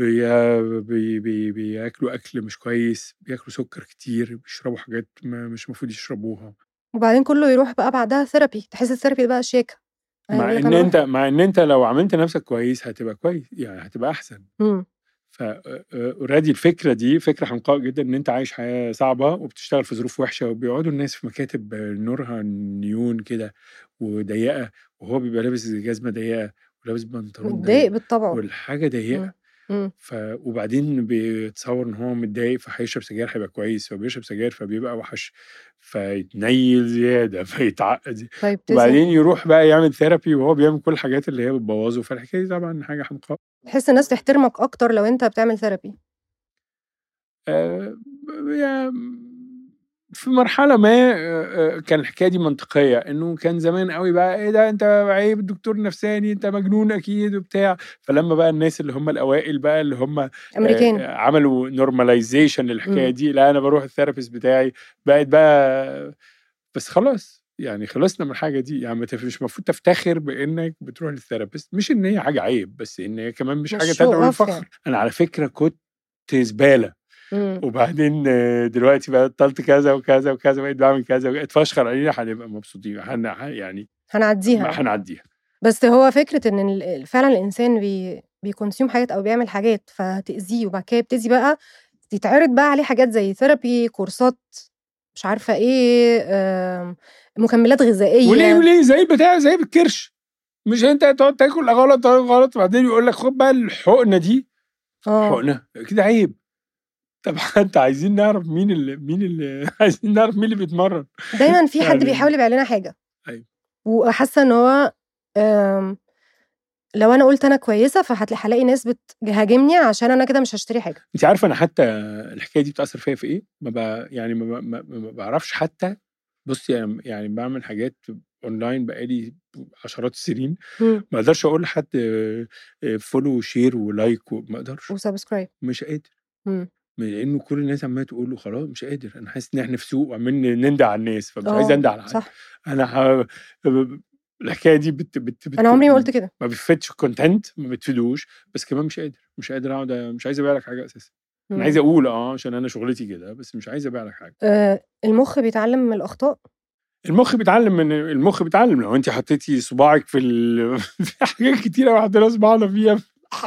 بياكلوا اكل مش كويس، بياكلوا سكر كتير، بيشربوا حاجات مش المفروض يشربوها. وبعدين كله يروح بقى بعدها ثيرابي، تحس الثيرابي ده بقى شيكه. مع ان انت لو عملت نفسك كويس هتبقى كويس، يعني هتبقى احسن. فاوريدي الفكره دي فكره حمقاء جدا، ان انت عايش حياه صعبه وبتشتغل في ظروف وحشه، وبيقعدوا الناس في مكاتب نورها نيون كده وضيقه، وهو بيبقى لابس جزمه ضيقه ولابس بنطلون متضايق بالطبع والحاجه ضيقه. وبعدين بيتصور ان هو متضايق فهيشرب سجاير هيبقى كويس، فبيشرب سجاير فبيبقى وحش، فيتنيل زياده، فيتعقد، وبعدين يروح بقى يعمل ثيرابي وهو بيعمل كل الحاجات اللي هي بتبوظه. فالحكايه دي طبعا حاجه حمقاء. تحس الناس تحترمك اكتر لو انت بتعمل ثيرابي. في مرحله ما كان الحكايه دي منطقيه، انه كان زمان قوي بقى ايه ده انت عيب الدكتور نفساني انت مجنون اكيد وبتاع. فلما بقى الناس اللي هم الاوائل بقى اللي هم امريكان. عملوا نورماليزيشن للحكايه مم. دي، لا انا بروح الثيرابيست بتاعي بقت بقى. بس خلاص يعني خلصنا من الحاجه دي، يعني مش المفروض تفتخر بانك بتروح للثيرابيست، مش ان هي حاجه عيب بس ان هي كمان مش حاجه مش تدعو show off للفخر يعني. انا على فكره كنت زباله مم. وبعدين دلوقتي بقى بطلت كذا وكذا وكذا بقيت بعمل كذا اتفشخر علينا هنبقى مبسوطين يعني هنعديها. هنعديها. بس هو فكرة إن فعلا الإنسان بيكونسيوم حاجات أو بيعمل حاجات فتأذيه، وبعد كده يبتدي بقى يتعرض بقى عليه حاجات زي ثيرابي، كورسات، مش عارفة إيه، مكملات غذائية. وليه زي البتاع زي بالكرش، مش انت تقعد تاكل غلط وبعدين يقول لك خد بقى الحقنه دي. حقنه كده عيب. طب حتى عايزين نعرف مين اللي عايزين نعرف مين اللي بيتمرن. دايما في حد يعني بيحاول يبيع لنا حاجة. أيوة. وحاسة إن هو لو أنا قلت أنا كويسة فهلاقي ناس بتهاجمني عشان أنا كده مش هشتري حاجة. انت عارفه انا حتى الحكايه دي بتاثر فيا في ايه؟ ما بعرفش حتى. بصي يعني بعمل حاجات اونلاين بقالي عشرات السنين، ما اقدرش اقول لحد فولو وشير ولايك ما اقدرش وسبسكرايب، مش قادر. لانه كل الناس عماله تقول له خلاص مش قادر، انا حاسس ان احنا في سوق وعمالين نندع على الناس فمش عايز اندع على حد. انا الحكايه دي انا عمري ما قلت كده، ما بتفيدش الكونتنت، ما بتفيدوش، بس كمان مش قادر اقعد، مش عايز ابيع لك حاجه اساسا. انا عايز اقول عشان انا شغلتي كده، بس مش عايز ابيع لك حاجه. المخ بيتعلم من الاخطاء. المخ بيتعلم لو انت حطيتي صباعك في حاجات كتيره وحطينا صباعنا فيها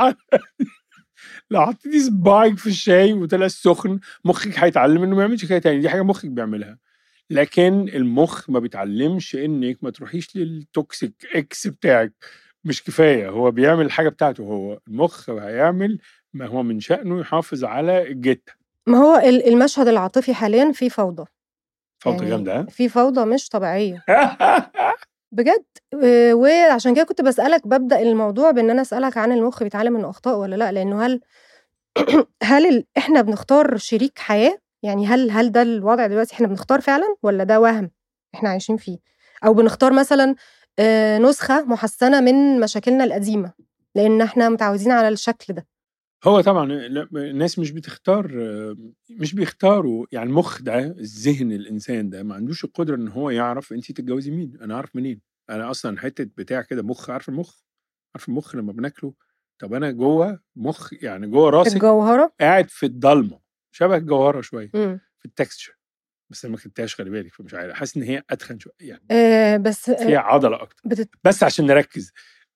لو حطيتي صباعك في الشاي وطلع سخن مخك هيتعلم انه ما يعملش كده تاني، دي حاجه مخك بيعملها. لكن المخ ما بيتعلمش انك ما تروحيش للتوكسيك اكس بتاعك، مش كفايه هو بيعمل الحاجه بتاعته، هو المخ هيعمل ما هو من شأنه يحافظ على الجتة. ما هو المشهد العاطفي حاليا فيه فوضى يعني جامده، في فوضى مش طبيعيه بجد. وعشان كده كنت ببدأ الموضوع بان انا اسالك عن المخ بيتعلم من اخطاء ولا لا، لانه هل احنا بنختار شريك حياه؟ يعني هل ده الوضع دلوقتي احنا بنختار فعلا ولا ده وهم احنا عايشين فيه، او بنختار مثلا نسخه محسنه من مشاكلنا القديمه لان احنا متعودين على الشكل ده؟ هو طبعا الناس مش بيختاروا، يعني المخ ده، الذهن الانسان ده ما عندوش القدره ان هو يعرف انت تتجوزي مين. انا عارف منين؟ انا اصلا حته بتاع كده مخ، عارف المخ لما بناكله. طب انا جوه مخ، يعني جوه راسك الجوهره قاعد في الضلمه شبه الجوهره شويه في التكستشر، بس انا ما كنتهاش خلي بالك، فمش عارف، حاسس ان هي اتخن شويه يعني بس فيها عضله اكتر بس عشان نركز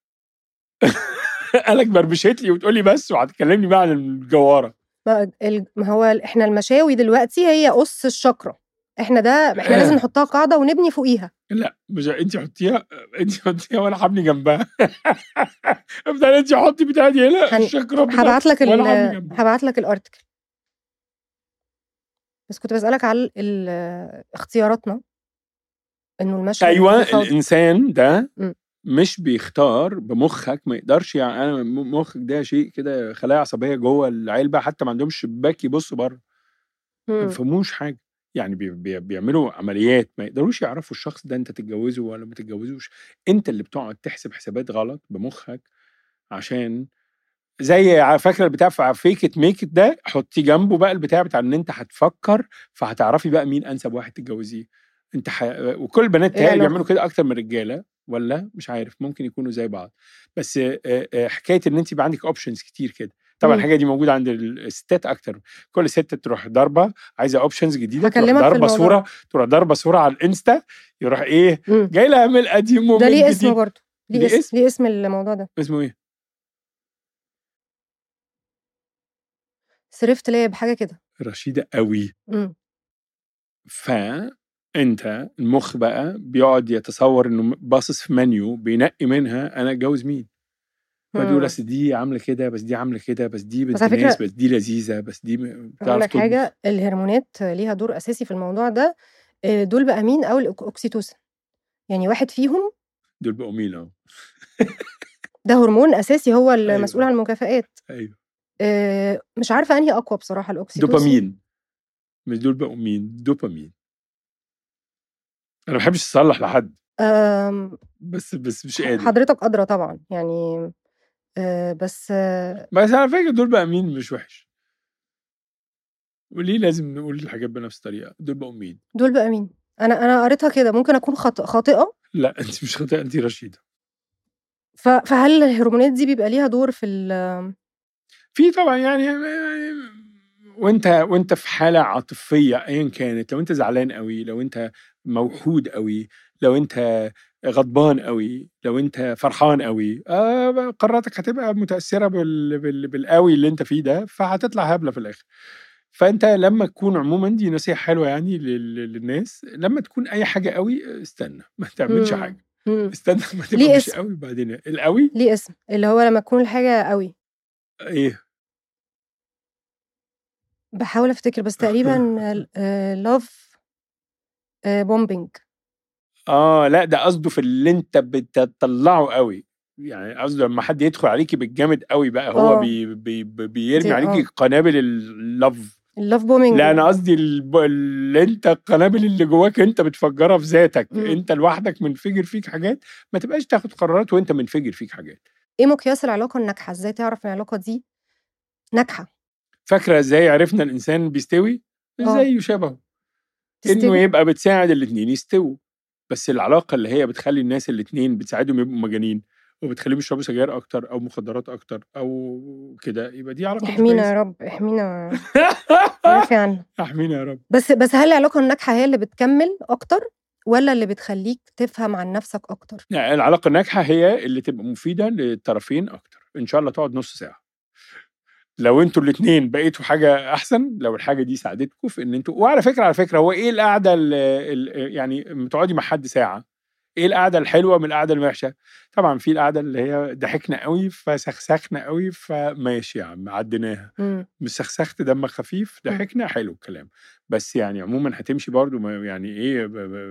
قالك بربشت لي وتقولي بس وهتكلمني بقى عن الجواره. ما هو احنا المشاوي دلوقتي هي قص الشكرة، احنا لازم نحطها قاعده ونبني فوقيها. لا مش انت حطيها وانا هبني جنبها افضل انت حطي بتاعتي هنا الشكرة هبعت لك الارتكل. بس كنت بسألك على اختياراتنا، انه المشهد ايوه الانسان ده مش بيختار بمخك، ما يقدرش. يعني انا مخك ده شيء كده خلايا عصبيه جوه العلبه، حتى ما عندهمش شباك يبصوا بره، ما بيفهموش حاجه، يعني بيعملوا عمليات ما يقدروش يعرفوا الشخص ده انت تتجوزه ولا ما تتجوزوش. انت اللي بتقعد تحسب حسابات غلط بمخك، عشان زي فاكره البتاع فيك ميك ده، حطي جنبه بقى البتاع بتاع ان انت هتفكر فهتعرفي بقى مين انسب واحد تتجوزيه. انت وكل البنات تاني بيعملوا كده اكتر من الرجاله، ولا مش عارف، ممكن يكونوا زي بعض. بس حكايه ان انت يبقى عندك اوبشنز كتير كده، طبعا الحاجه دي موجوده عند الستات اكتر. كل ست تروح ضربه عايزه اوبشنز جديده، تروح ضربه صوره على الانستا، يروح ايه جاي لها من القديم ومن ده ليه اسمه برضه، ليه اسم الموضوع ده. اسمه ايه؟ صرفت ليه بحاجه كده رشيده قوي. فانت المخ بقى بيقعد يتصور انه باصص في منيو بينقي منها انا اتجوز مين، فبيقول بس دي عامله كده، بس دي عامله كده، بس دي بنت ناس، بس دي لذيذه، بس دي بتعرف لك حاجه. الهرمونات ليها دور اساسي في الموضوع ده. دول بقى مين؟ او الاوكسيتوسين، يعني واحد فيهم دول بقوا مين؟ ده هرمون اساسي هو المسؤول عن المكافآت. ايوه مش عارفه انهي اقوى بصراحه، الاوكسيتوسين دوبامين. مش دول بقوا مين؟ دوبامين. انا ما بحبش اصلح لحد آم، بس مش قادر. حضرتك أدرى طبعا يعني. بس بس على فكره دول بقى مين مش وحش، وليه لازم نقول الحاجات بنفس الطريقه؟ دول بقوا مين؟ دول بقى مين؟ أنا قريتها كده، ممكن أكون خاطئة. لا انت مش خاطئه، انت رشيده. فهل الهرمونات دي بيبقى ليها دور في طبعا يعني وانت في حاله عاطفيه ايا كانت، لو انت زعلان قوي، لو انت موحود قوي، لو انت غضبان قوي، لو انت فرحان قوي، قراراتك هتبقى متاثره بالقوي اللي انت فيه ده، فهتطلع هبله في الاخر. فانت لما تكون عموما، دي نصيحه حلوه يعني للناس، لما تكون اي حاجه قوي استنى، ما تعملش حاجه، استنى ما تبقى مش قوي. بعدين القوي ليه اسم، اللي هو لما تكون الحاجه قوي ايه؟ بحاول افتكر بس تقريبا لاف بومبينج. لا ده قصده في اللي انت بتطلعه قوي، يعني قصده لما حد يدخل عليكي بالجامد قوي بقى هو بيرمي عليكي قنابل اللاف بومينج. لا انا قصدي اللي انت القنابل اللي جواك انت بتفجرها في ذاتك. انت لوحدك منفجر فيك حاجات، ما تبقاش تاخد قرارات وانت منفجر فيك حاجات. ايه مقياس العلاقه الناجحه؟ ازاي تعرف ان العلاقه دي ناجحه؟ فاكره ازاي عرفنا الانسان بيستوي؟ ازاي يشبهه؟ انه يبقى بتساعد الاتنين يستووا. بس العلاقه اللي هي بتخلي الناس الاتنين بتساعدهم يبقوا مجانين وبتخليهم يشربوا سجاير اكتر او مخدرات اكتر او كده، يبقى دي علاقه احمينا يا رب، احمينا عافية عنا. احمينا يا رب. بس هل العلاقه الناجحه هي اللي بتكمل اكتر ولا اللي بتخليك تفهم عن نفسك اكتر؟ يعني العلاقه الناجحه هي اللي تبقى مفيده للطرفين اكتر. ان شاء الله تقعد نص ساعه لو انتوا الاثنين بقيتوا حاجه احسن، لو الحاجه دي ساعدتكم في ان انتوا. وعلى فكره هو ايه القعده يعني بتقعدي مع حد ساعه، ايه القعده الحلوه من القعده الوحشه؟ طبعا في القعده اللي هي ضحكنا قوي فسخسخنا قوي فماشي يا عم عديناها، مش سخسخت دمك خفيف ضحكنا حلو الكلام، بس يعني عموما هتمشي برضو يعني ايه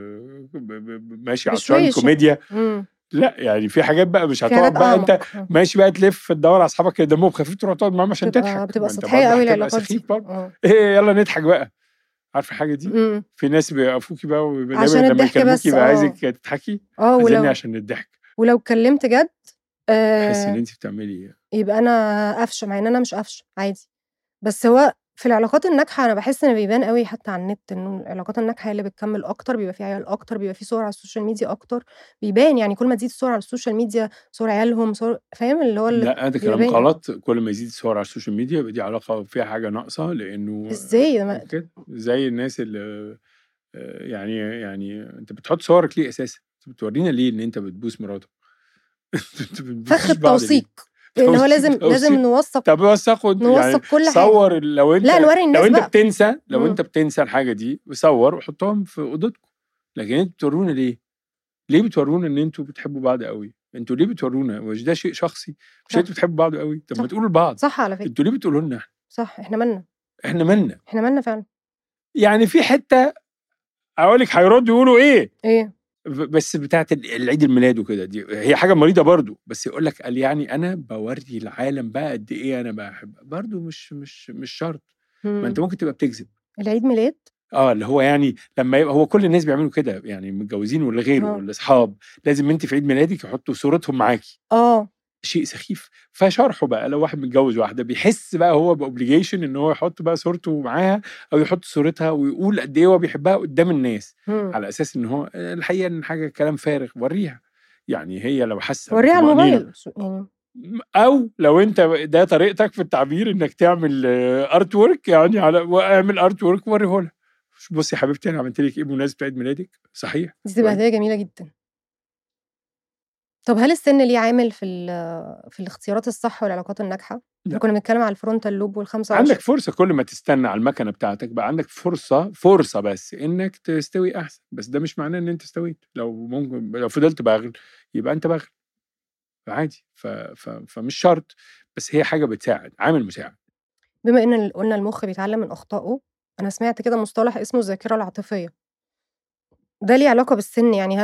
ماشي عشان كوميديا. لا يعني في حاجات بقى مش هتقعد بقى انت ماشي بقى تلف تدور على اصحابك اللي دمهم خفيف تروح تقعد معاهم عشان تضحك، بتبقى سطحيه قوي العلاقات دي. ايه يلا نضحك بقى، عارفه حاجه دي؟ في ناس بيوقفوكي بقى عشان لما يكلموكي يبقى عايزك تضحكي عايزيني عشان الضحك. ولو اتكلمت جد تحسي ان انت بتعملي ايه؟ يبقى انا قفشه، مع ان انا مش قفشه عادي. بس هو في العلاقات الناجحه انا بحس ان بيبان قوي حتى على النت انه العلاقات الناجحه هي اللي بتكمل اكتر، بيبقى في عيال اكتر، بيبقى في صور على السوشيال ميديا اكتر، بيبان يعني كل ما تزيد صور على السوشيال ميديا صور عيالهم صور، فاهم اللي هو لا ده كلام غلط. كل ما يزيد صور على السوشيال ميديا يبقى دي علاقه فيها حاجه ناقصه، لانه ازاي كده زي الناس اللي يعني انت بتحط صورك ليه اساسا؟ بتورينا ليه ان انت بتبوس مراتك؟ فخ التوثيق ان هو لازم نوثق. طب نوثق يعني كل حاجه. صور لو انت لا نوري الناس لو انت بقى. بتنسى لو انت بتنسى الحاجه دي صور وحطهم في اوضتكم، لكن انتوا بتورونا ليه بتورونا ان انتوا بتحبوا بعض قوي؟ انتوا ليه بتورونا؟ مش ده شيء شخصي؟ مش انتوا بتحبوا بعض قوي؟ طب ما تقولوا لبعض. صح على فكره. انتوا ليه بتقولوا لنا؟ صح احنا مالنا فعلا. يعني في حته اقول لك هيردوا يقولوا ايه بس بتاعت العيد الميلاد وكده، دي هي حاجه مريضه برضو، بس يقول لك قال يعني انا بوري العالم بقى قد ايه انا بحب برضو. مش شرط. ما انت ممكن تبقى بتكذب. العيد ميلاد اللي هو يعني لما يبقى هو كل الناس بيعملوا كده، يعني متجوزين ولا غيره ولا اصحاب، لازم انت في عيد ميلادك يحطوا صورتهم معاكي. شيء سخيف. فشرحه بقى لو واحد متجوز واحده بيحس بقى هو باوبليجيشن ان هو يحط بقى صورته معاها او يحط صورتها ويقول قد ايه هو بيحبها قدام الناس، على اساس ان هو الحقيقه ان حاجه كلام فارغ. وريها يعني هي لو حاسه وريها على الموبايل او لو انت ده طريقتك في التعبير انك تعمل ارت ورك، يعني اعمل ارت ورك وريه لها. بصي يا حبيبتي انا عملت لك ايه بمناسبه عيد ميلادك. صحيح دي تبقى هديه جميله جدا. طب هل السن ليه عامل في الاختيارات الصح والعلاقات الناجحه؟ كنا بنتكلم على الفرونتال لوب وال25. عندك فرصه كل ما تستنى على المكنه بتاعتك بقى عندك فرصه بس انك تستوي احسن، بس ده مش معناه ان انت استويت. لو فضلت باغل يبقى انت باغل عادي. فمش شرط، بس هي حاجه بتساعد، عامل مساعد. بما ان قلنا المخ بيتعلم من اخطائه، انا سمعت كده مصطلح اسمه الذاكره العاطفيه. ده ليه علاقه بالسن؟ يعني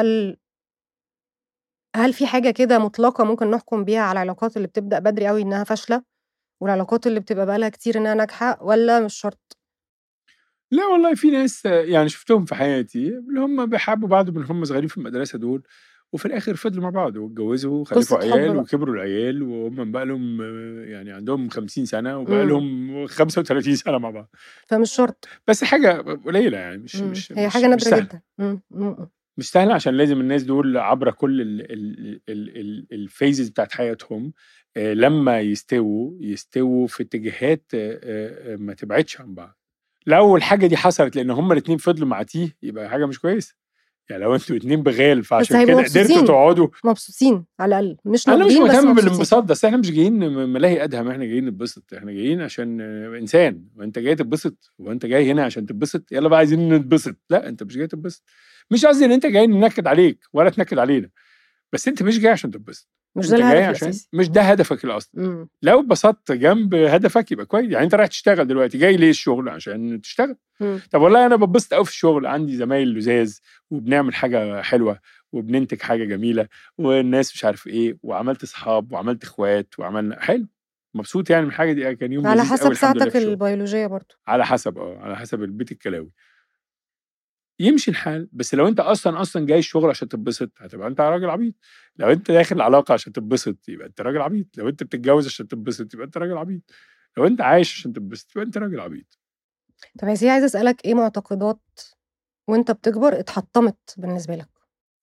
هل في حاجه كده مطلقه ممكن نحكم بيها على العلاقات اللي بتبدا بدري قوي انها فاشله والعلاقات اللي بتبقى بقالها كتير انها ناجحه، ولا مش شرط؟ لا والله في ناس يعني شفتهم في حياتي اللي هم بيحبوا بعض من هم صغيرين في المدرسه دول، وفي الاخر فضلوا مع بعض واتجوزوا وخلفوا قصة حب عيال بقى. وكبروا العيال وهم بقى لهم يعني عندهم 50 سنه وبقى مم. لهم 35 سنه مع بعض. فمش شرط. بس حاجه قليله يعني مش مم. مش هي مش حاجة مش نادرة سهله، جدا. مش سهله عشان لازم الناس دول عبر كل الفيزز بتاعت حياتهم لما يستووا في اتجاهات ما تبعدش عن بعض. لو الحاجه دي حصلت لان هما الاثنين فضلوا مع تيه يبقى حاجه مش كويسه. يعني لو انتوا اتنين بغال بس فعشان هيبقوا كده قدرتوا مبسوطين. تقعدوا. مبسوطين على الأقل، مش انا مش ناضجين بس مهتم مبسوطين. بالانبساط ده، احنا مش جايين ملاهي ادهم، احنا جايين نتبسط، احنا جايين عشان انسان، وانت جاي تتبسط وانت جاي هنا عشان تتبسط، يلا بقى عايزين نتبسط. لا انت مش جاي تتبسط، مش قصدي ان انت جاي ننكد عليك ولا تنكد علينا، بس انت مش جاي عشان تتبسط، مش انت ده جاي الهدف عشان الأساسي. مش ده هدفك الاصلي. مم. لو اتبسطت جنب هدفك يبقى كويس. يعني انت رايح تشتغل دلوقتي، جاي ليه الشغل؟ عشان تشتغل. مم. طب والله انا ببسط قوي في الشغل، عندي زمايل لزاز وبنعمل حاجه حلوه وبننتج حاجه جميله والناس مش عارف ايه، وعملت اصحاب وعملت اخوات وعملنا حلو، مبسوط يعني من الحاجه دي. كان يوم على لذيذ قوي حسب الحمد لله ساعتك في الشغل. البيولوجية برضو. على حسب على حسب البيت الكلاوي يمشي الحال. بس لو انت اصلا جاي الشغل عشان تتبسط هتبقى انت راجل عبيط. لو انت داخل علاقه عشان تتبسط يبقى انت راجل عبيط. لو انت بتتجوز عشان تتبسط يبقى انت راجل عبيط. لو انت عايش عشان تتبسط يبقى انت راجل عبيط. طب يا سيدي، عايزة أسألك إيه معتقدات وأنت بتكبر اتحطمت بالنسبة لك؟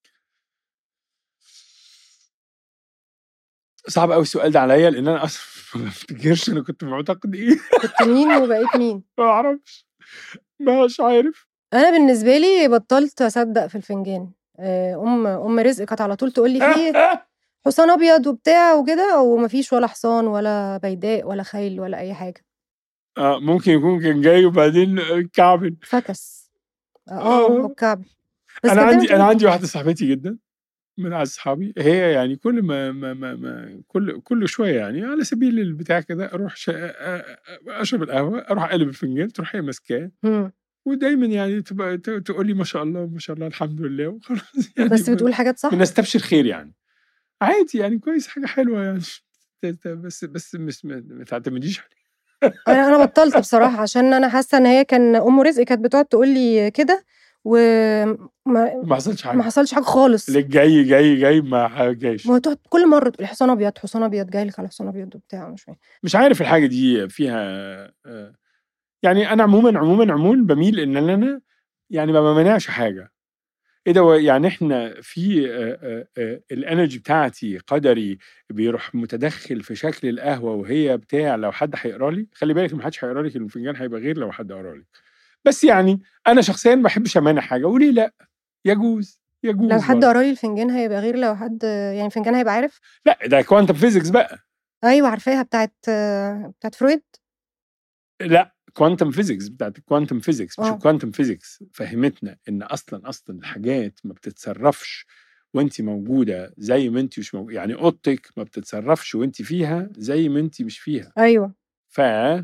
صعب قوي السؤال ده عليا لان انا اصلا ما افتكرش انا كنت معتقد ايه. كنت مين وبقيت مين؟ ما اعرفش، مش عارف. أنا بالنسبة لي بطلت أصدق في الفنجان. أم رزق كانت على طول تقول لي فيه حصان أبيض وبتاع وكده، ومفيش ولا حصان ولا بيداء ولا خيل ولا أي حاجة. ممكن يكون كان جاي وبعدين كعبل فكس. هو الكعبل. بس انا كانت عندي واحده صاحبتي جدا من اعز اصحابي، هي يعني كل ما كل شويه يعني على سبيل البتاع كده اروح اشرب القهوه، اروح اقلب الفنجان، تروح هي ماسكاه ودايما يعني تبقى تقول لي ما شاء الله ما شاء الله الحمد لله وخلاص. يعني بس بتقول حاجات صح. بنستبشر خير يعني، عادي يعني كويس، حاجه حلوه يعني. بس مش ما تعتمديش عليه. انا بطلت بصراحه عشان انا حاسه ان هي كان ام رزق كانت بتقعد تقول لي كده ما حصلش حاجه خالص. اللي جاي ما جايش. ما تقعد كل مره تقول حصان ابيض حصان ابيض جاي لك على حصان ابيض وبتاع مش عارف الحاجه دي فيها يعني انا عموما بميل ان انا يعني ما بمنعش حاجه. ايه ده يعني احنا في الانرجي بتاعتي قدري بيروح متدخل في شكل القهوه وهي بتاع لو حد هيقرا لي. خلي بالك ما حدش هيقرا لك الفنجان هيبقى غير لو حد قرا لك. بس يعني انا شخصيا ما بحبش امانع حاجه، وليه لا، يجوز لو حد قرا لي الفنجان هيبقى غير لو حد يعني الفنجان هيبقى عارف. لا ده كوانتم فيزيكس بقى. ايوه عارفاها بتاعت فرويد. لا كوانتم فيزيكس بتاعت الكوانتم فيزيكس مش الكوانتم فيزيكس فهمتنا ان اصلا الحاجات ما بتتصرفش وانت موجوده زي ما انت مش موجوده. يعني اوضتك ما بتتصرفش وانت فيها زي ما انت مش فيها. ايوه. ف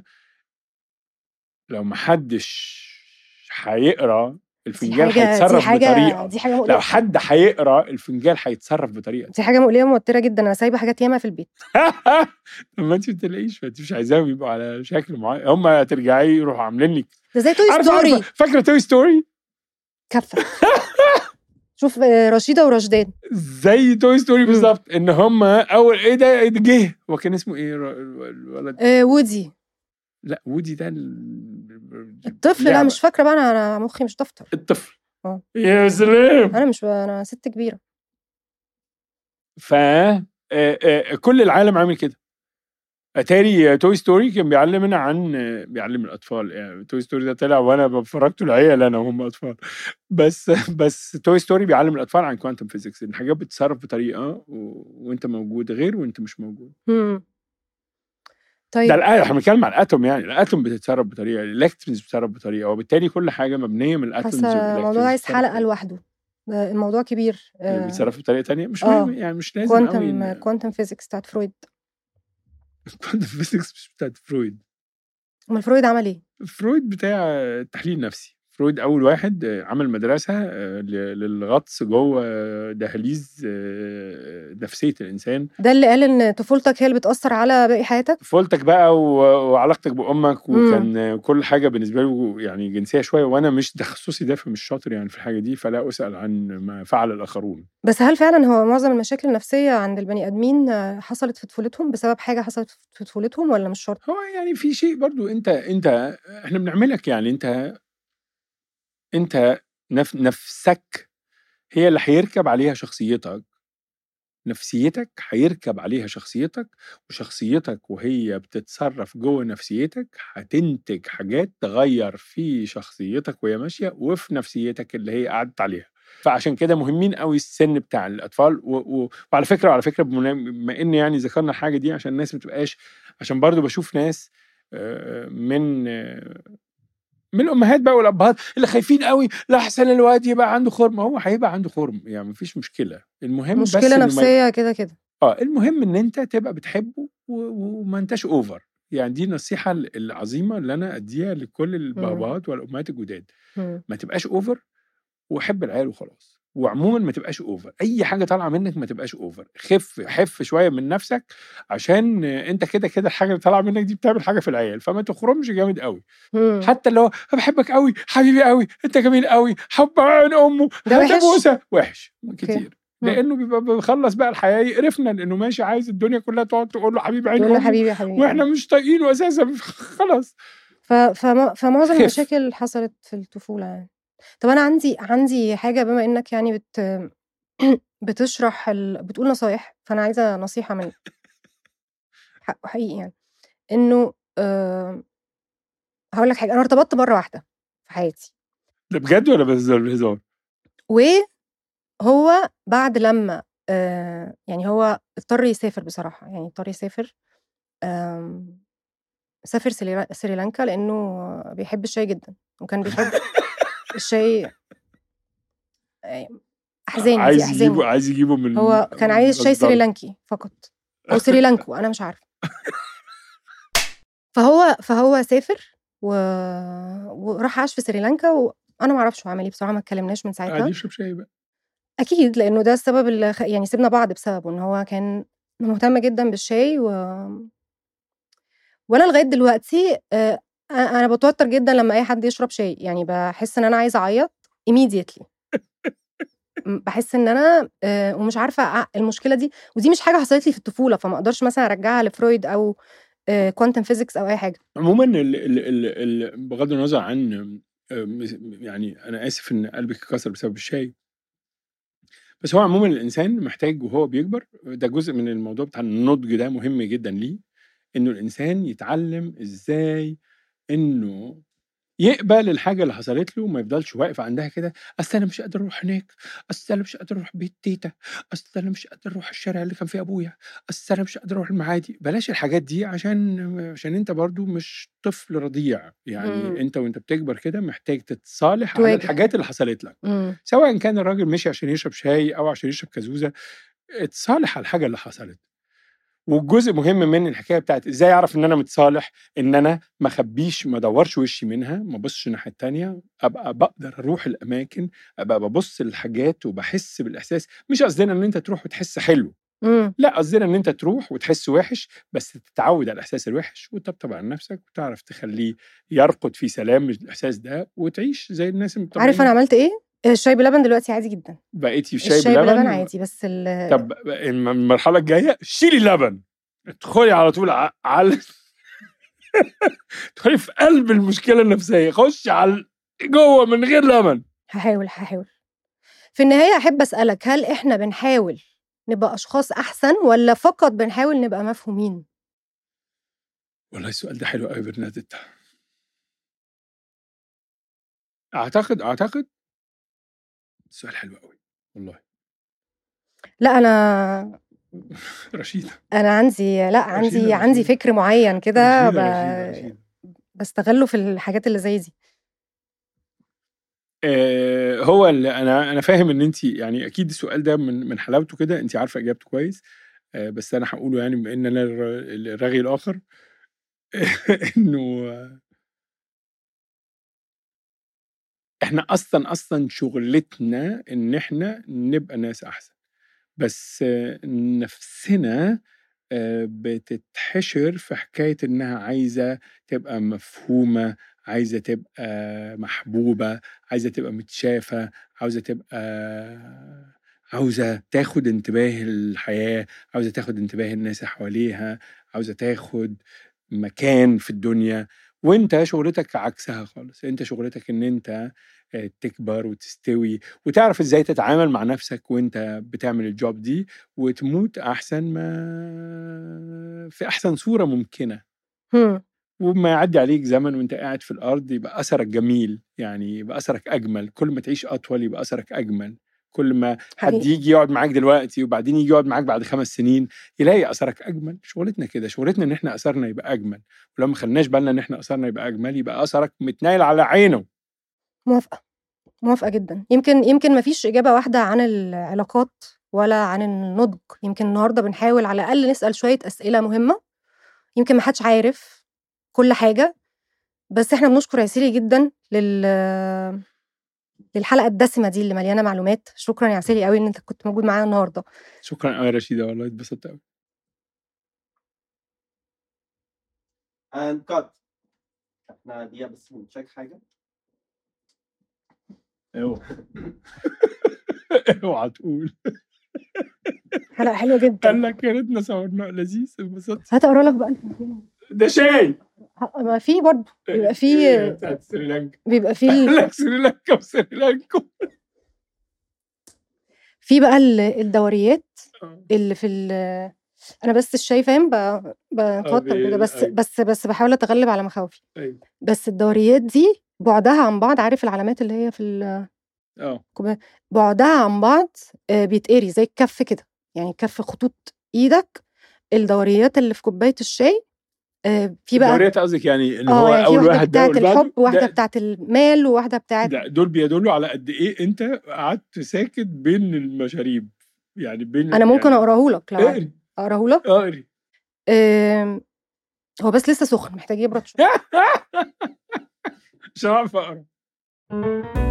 لو ما حدش هيقرا الفنجان هيتصرف بطريقه. دي حاجه مقلقة. لو حد هيقرا الفنجان هيتصرف بطريقه. دي حاجه مقلقه موتره جدا. انا سايبه حاجات ياما في البيت. لما انت بتلاقيش انت مش عايزاهم يبقوا على شكل معين، هم هترجعي يروحوا عاملين لك ده زي توي ستوري. فاكره توي ستوري؟ كفه. شوف رشيده ورشدان زي توي ستوري بالظبط. ان هم اول ايه ده جه هو كان اسمه ايه الولد؟ وودي. لا وودي ده الطفل. لا مش فاكره بقى، انا مخي مش دفتر. الطفل. يا سلام. انا ست كبيره. ف كل العالم عامل كده. اتاري توي ستوري كان بيعلمنا عن بيعلم الاطفال. يعني توي ستوري ده طلع وانا بفرجته العيال انا وهم اطفال. بس توي ستوري بيعلم الاطفال عن كوانتم فيزيكس، ان الحاجات بتتصرف بطريقه وانت موجود غير وانت مش موجود. طيب ده احنا بنتكلم عن الاتوم. يعني الاتوم بتتصرف بطريقه، الالكترونز بتتصرف بطريقه، وبالتالي كل حاجه مبنيه من الاتومز. الموضوع عايز حلقه لوحده. الموضوع كبير. بيتصرف بطريقه تانية مش مهم يعني مش لازم قوي. كوانتم فيزيكس بتاعت فرويد. كوانتم فيزيكس مش بتاعت فرويد. امال فرويد عمل ايه؟ فرويد بتاع التحليل النفسي. فرويد اول واحد عمل مدرسه للغطس جوه دهاليز نفسيه الانسان. ده اللي قال ان طفولتك هي اللي بتاثر على باقي حياتك. طفولتك بقى وعلاقتك بامك، وكان كل حاجه بالنسبه له يعني جنسيه شويه، وانا مش تخصصي ده فمش شاطر يعني في الحاجه دي، فلا اسال عن ما فعل الاخرون. بس هل فعلا هو معظم المشاكل النفسيه عند البني ادمين حصلت في طفولتهم بسبب حاجه حصلت في طفولتهم، ولا مش شرط؟ هو يعني في شيء برضو انت احنا بنعملك، يعني انت نفسك هي اللي هيركب عليها شخصيتك، نفسيتك هيركب عليها شخصيتك، وشخصيتك وهي بتتصرف جوه نفسيتك هتنتج حاجات تغير في شخصيتك وهي ماشية وفي نفسيتك اللي هي قعدت عليها. فعشان كده مهمين قوي السن بتاع الأطفال. وعلى فكرة بما إن يعني ذكرنا الحاجة دي عشان الناس متبقاش، عشان برضو بشوف ناس من الامهات بقى والابهات اللي خايفين قوي لاحسن الواد يبقى عنده خرم. هو هيبقى عنده خرم يعني مفيش مشكله، المهم مشكله بس نفسيه كده المهم ان انت تبقى بتحبه وما انتش اوفر. يعني دي النصيحه العظيمه اللي انا اديها لكل الباباات والامهات الجداد. ما تبقاش اوفر، وحب العيال وخلاص. وعموما ما تبقاش اوفر، اي حاجه طالعه منك ما تبقاش اوفر. حف شويه من نفسك، عشان انت كده الحاجه اللي طالعه منك دي بتعمل حاجه في العيال، فما تخرمش جامد قوي. حتى لو بحبك قوي حبيبي قوي انت جميل قوي حب عين امه ده بوسه وحش كتير، لانه بيبقى بيخلص بقى الحياه يقرفنا، لانه ماشي عايز الدنيا كلها تقعد تقول له حبيبي عين امه، حبيبي حبيبي، واحنا مش طايقينه اساسا خلاص. فمعظم المشاكل حصلت في الطفوله يعني. طب انا عندي حاجه، بما انك يعني بتشرح بتقول نصايح، فانا عايزه نصيحه منك حقيقي يعني. انه هقول لك حاجه، انا ارتبطت مره واحده في حياتي. ده بجد ولا بالهزار؟ وهو بعد لما يعني هو اضطر يسافر بصراحه، يعني اضطر يسافر، سافر سريلانكا لانه بيحب الشاي جدا، وكان بيحب الشاي. احزاني دي احزاني. عايز يجيبه من، هو كان عايز شاي سريلانكي فقط، او سريلانكو، انا مش عارفه. فهو سافر وراح عاش في سريلانكا، وانا ما اعرفش هو عمل ايه بصراحه، ما اتكلمناش من ساعتها. قاعد يشرب شاي بقى اكيد، لانه ده السبب اللي يعني سيبنا بعض بسببه، ان هو كان مهتم جدا بالشاي. وانا لغايه دلوقتي انا بتوتر جدا لما اي حد يشرب شاي، يعني بحس ان انا عايزه اعيط immediately. بحس ان انا ومش عارفه المشكله دي، ودي مش حاجه حصلت لي في الطفوله، فما اقدرش مثلا ارجعها لفرويد او كوانتم فيزيكس او اي حاجه. عموما بغض النظر عن يعني انا اسف ان قلبك اتكسر بسبب الشاي، بس هو عموما الانسان محتاج وهو بيكبر، ده جزء من الموضوع بتاع النضج ده مهم جدا ليه، انه الانسان يتعلم ازاي انه يقبل الحاجه اللي حصلت له، وما يفضلش واقف عندها كده. اصل انا مش قادر اروح هناك، اصل انا مش قادر اروح بيت تيتا، اصل انا مش قادر اروح الشارع اللي كان فيه ابويا، اصل انا مش قادر اروح المعادي. بلاش الحاجات دي، عشان انت برضو مش طفل رضيع يعني. انت وانت بتكبر كده محتاج تتصالح على الحاجات اللي حصلت لك. سواء كان الراجل مشي عشان يشرب شاي او عشان يشرب كازوزه، اتصالح على الحاجه اللي حصلت. والجزء مهم من الحكايه بتاعت ازاي اعرف ان انا متصالح، ان انا ما اخبيش، ما ادورش وشي منها، ما ابصش الناحيه التانيه، ابقى بقدر اروح الاماكن، ابقى ببص للحاجات وبحس بالاحساس. مش قصدنا ان انت تروح وتحس حلو، لا، قصدنا ان انت تروح وتحس وحش، بس تتعود على الاحساس الوحش وتطبطب على نفسك وتعرف تخليه يرقد في سلام الاحساس ده، وتعيش زي الناس المطبعين. عارف انا عملت ايه؟ الشاي بلبن دلوقتي عادي جدا. بقيتي في الشاي بلبن عادي، بس طب المرحله الجايه شيلي اللبن، ادخلي على طول على ادخلي في قلب المشكله النفسيه، خش على جوه من غير لبن. هحاول. في النهايه احب اسالك، هل احنا بنحاول نبقى اشخاص احسن، ولا فقط بنحاول نبقى مفهومين؟ والله السؤال ده حلو قوي برناديتا. اعتقد سؤال حلو قوي والله. لا انا رشيدة، انا عندي فكر معين كده بستغله في الحاجات اللي زي دي. هو اللي انا فاهم ان انت يعني اكيد السؤال ده من حلاوته كده انت عارفه اجابته كويس، بس انا هقوله يعني بما ان انا الرغي الاخر انه احنا اصلا شغلتنا ان احنا نبقى ناس احسن، بس نفسنا بتتحشر في حكاية انها عايزة تبقى مفهومة، عايزة تبقى محبوبة، عايزة تبقى متشافة، عاوزة تاخد انتباه الحياة، عاوزة تاخد انتباه الناس اللي حواليها، عاوزة تاخد مكان في الدنيا. وانت شغلتك عكسها خالص، انت شغلتك ان انت تكبر وتستوي وتعرف ازاي تتعامل مع نفسك وانت بتعمل الجوب دي، وتموت احسن ما في احسن صورة ممكنة. وما يعدي عليك زمن وانت قاعد في الارض يبقى اثرك جميل، يعني يبقى اثرك اجمل. كل ما تعيش اطول يبقى اثرك اجمل. كل ما حد يجي يقعد معاك دلوقتي وبعدين يجي يقعد معاك بعد 5 سنين يلاقي اثرك اجمل. شغلتنا كده، شغلتنا ان احنا اثرنا يبقى اجمل، ولو ما خدناش بالنا ان احنا اثرنا يبقى اجمل يبقى اثرك متنايل على عينه. موافقة جدا. يمكن ما فيش إجابة واحدة عن العلاقات ولا عن النضج. يمكن النهاردة بنحاول على الأقل نسأل شوية أسئلة مهمة. يمكن ما حدش عارف كل حاجة، بس احنا بنشكر عسيلي جدا للحلقة الدسمة دي اللي مليانة معلومات. شكرا يا عسيلي قوي ان انت كنت موجود معانا النهاردة. شكرا قوي يا رشيدة، والله اتبسطت قوي. and cut. احنا دقيقة بس بنشيك حاجة. اوعى تقول. حلقة حلوة جدا. قال لك يا ريتنا صورنا، لذيذ، اتبسطت. هات اقرا لك بقى ده شاي. ما في برضه بيبقى في بتاعت سريلانكا، بيبقى في لك سريلانكا وسريلانكا. في بقى الدوريات اللي في انا بس الشاي فاهم بتوتر كده، بس بحاول اتغلب على مخاوفي. بس الدوريات دي بعدها عن بعض، عارف العلامات اللي هي في بعدها عن بعض بيتقري زي الكف كده، يعني كف خطوط ايدك. الدوريات اللي في كوبايه الشاي في بقى الدوريات قصدك يعني اللي هو يعني اول واحد بتاعت الحب، واحده بتاعت المال، وواحده بتاعت دول بيدلوا على قد ايه انت قعدت ساكت بين المشاريب، يعني بين. انا ممكن اقراه لك لو اقراه لك. اقري. هو بس لسه سخن، محتاج يبرد شويه. مش عارف اقرا.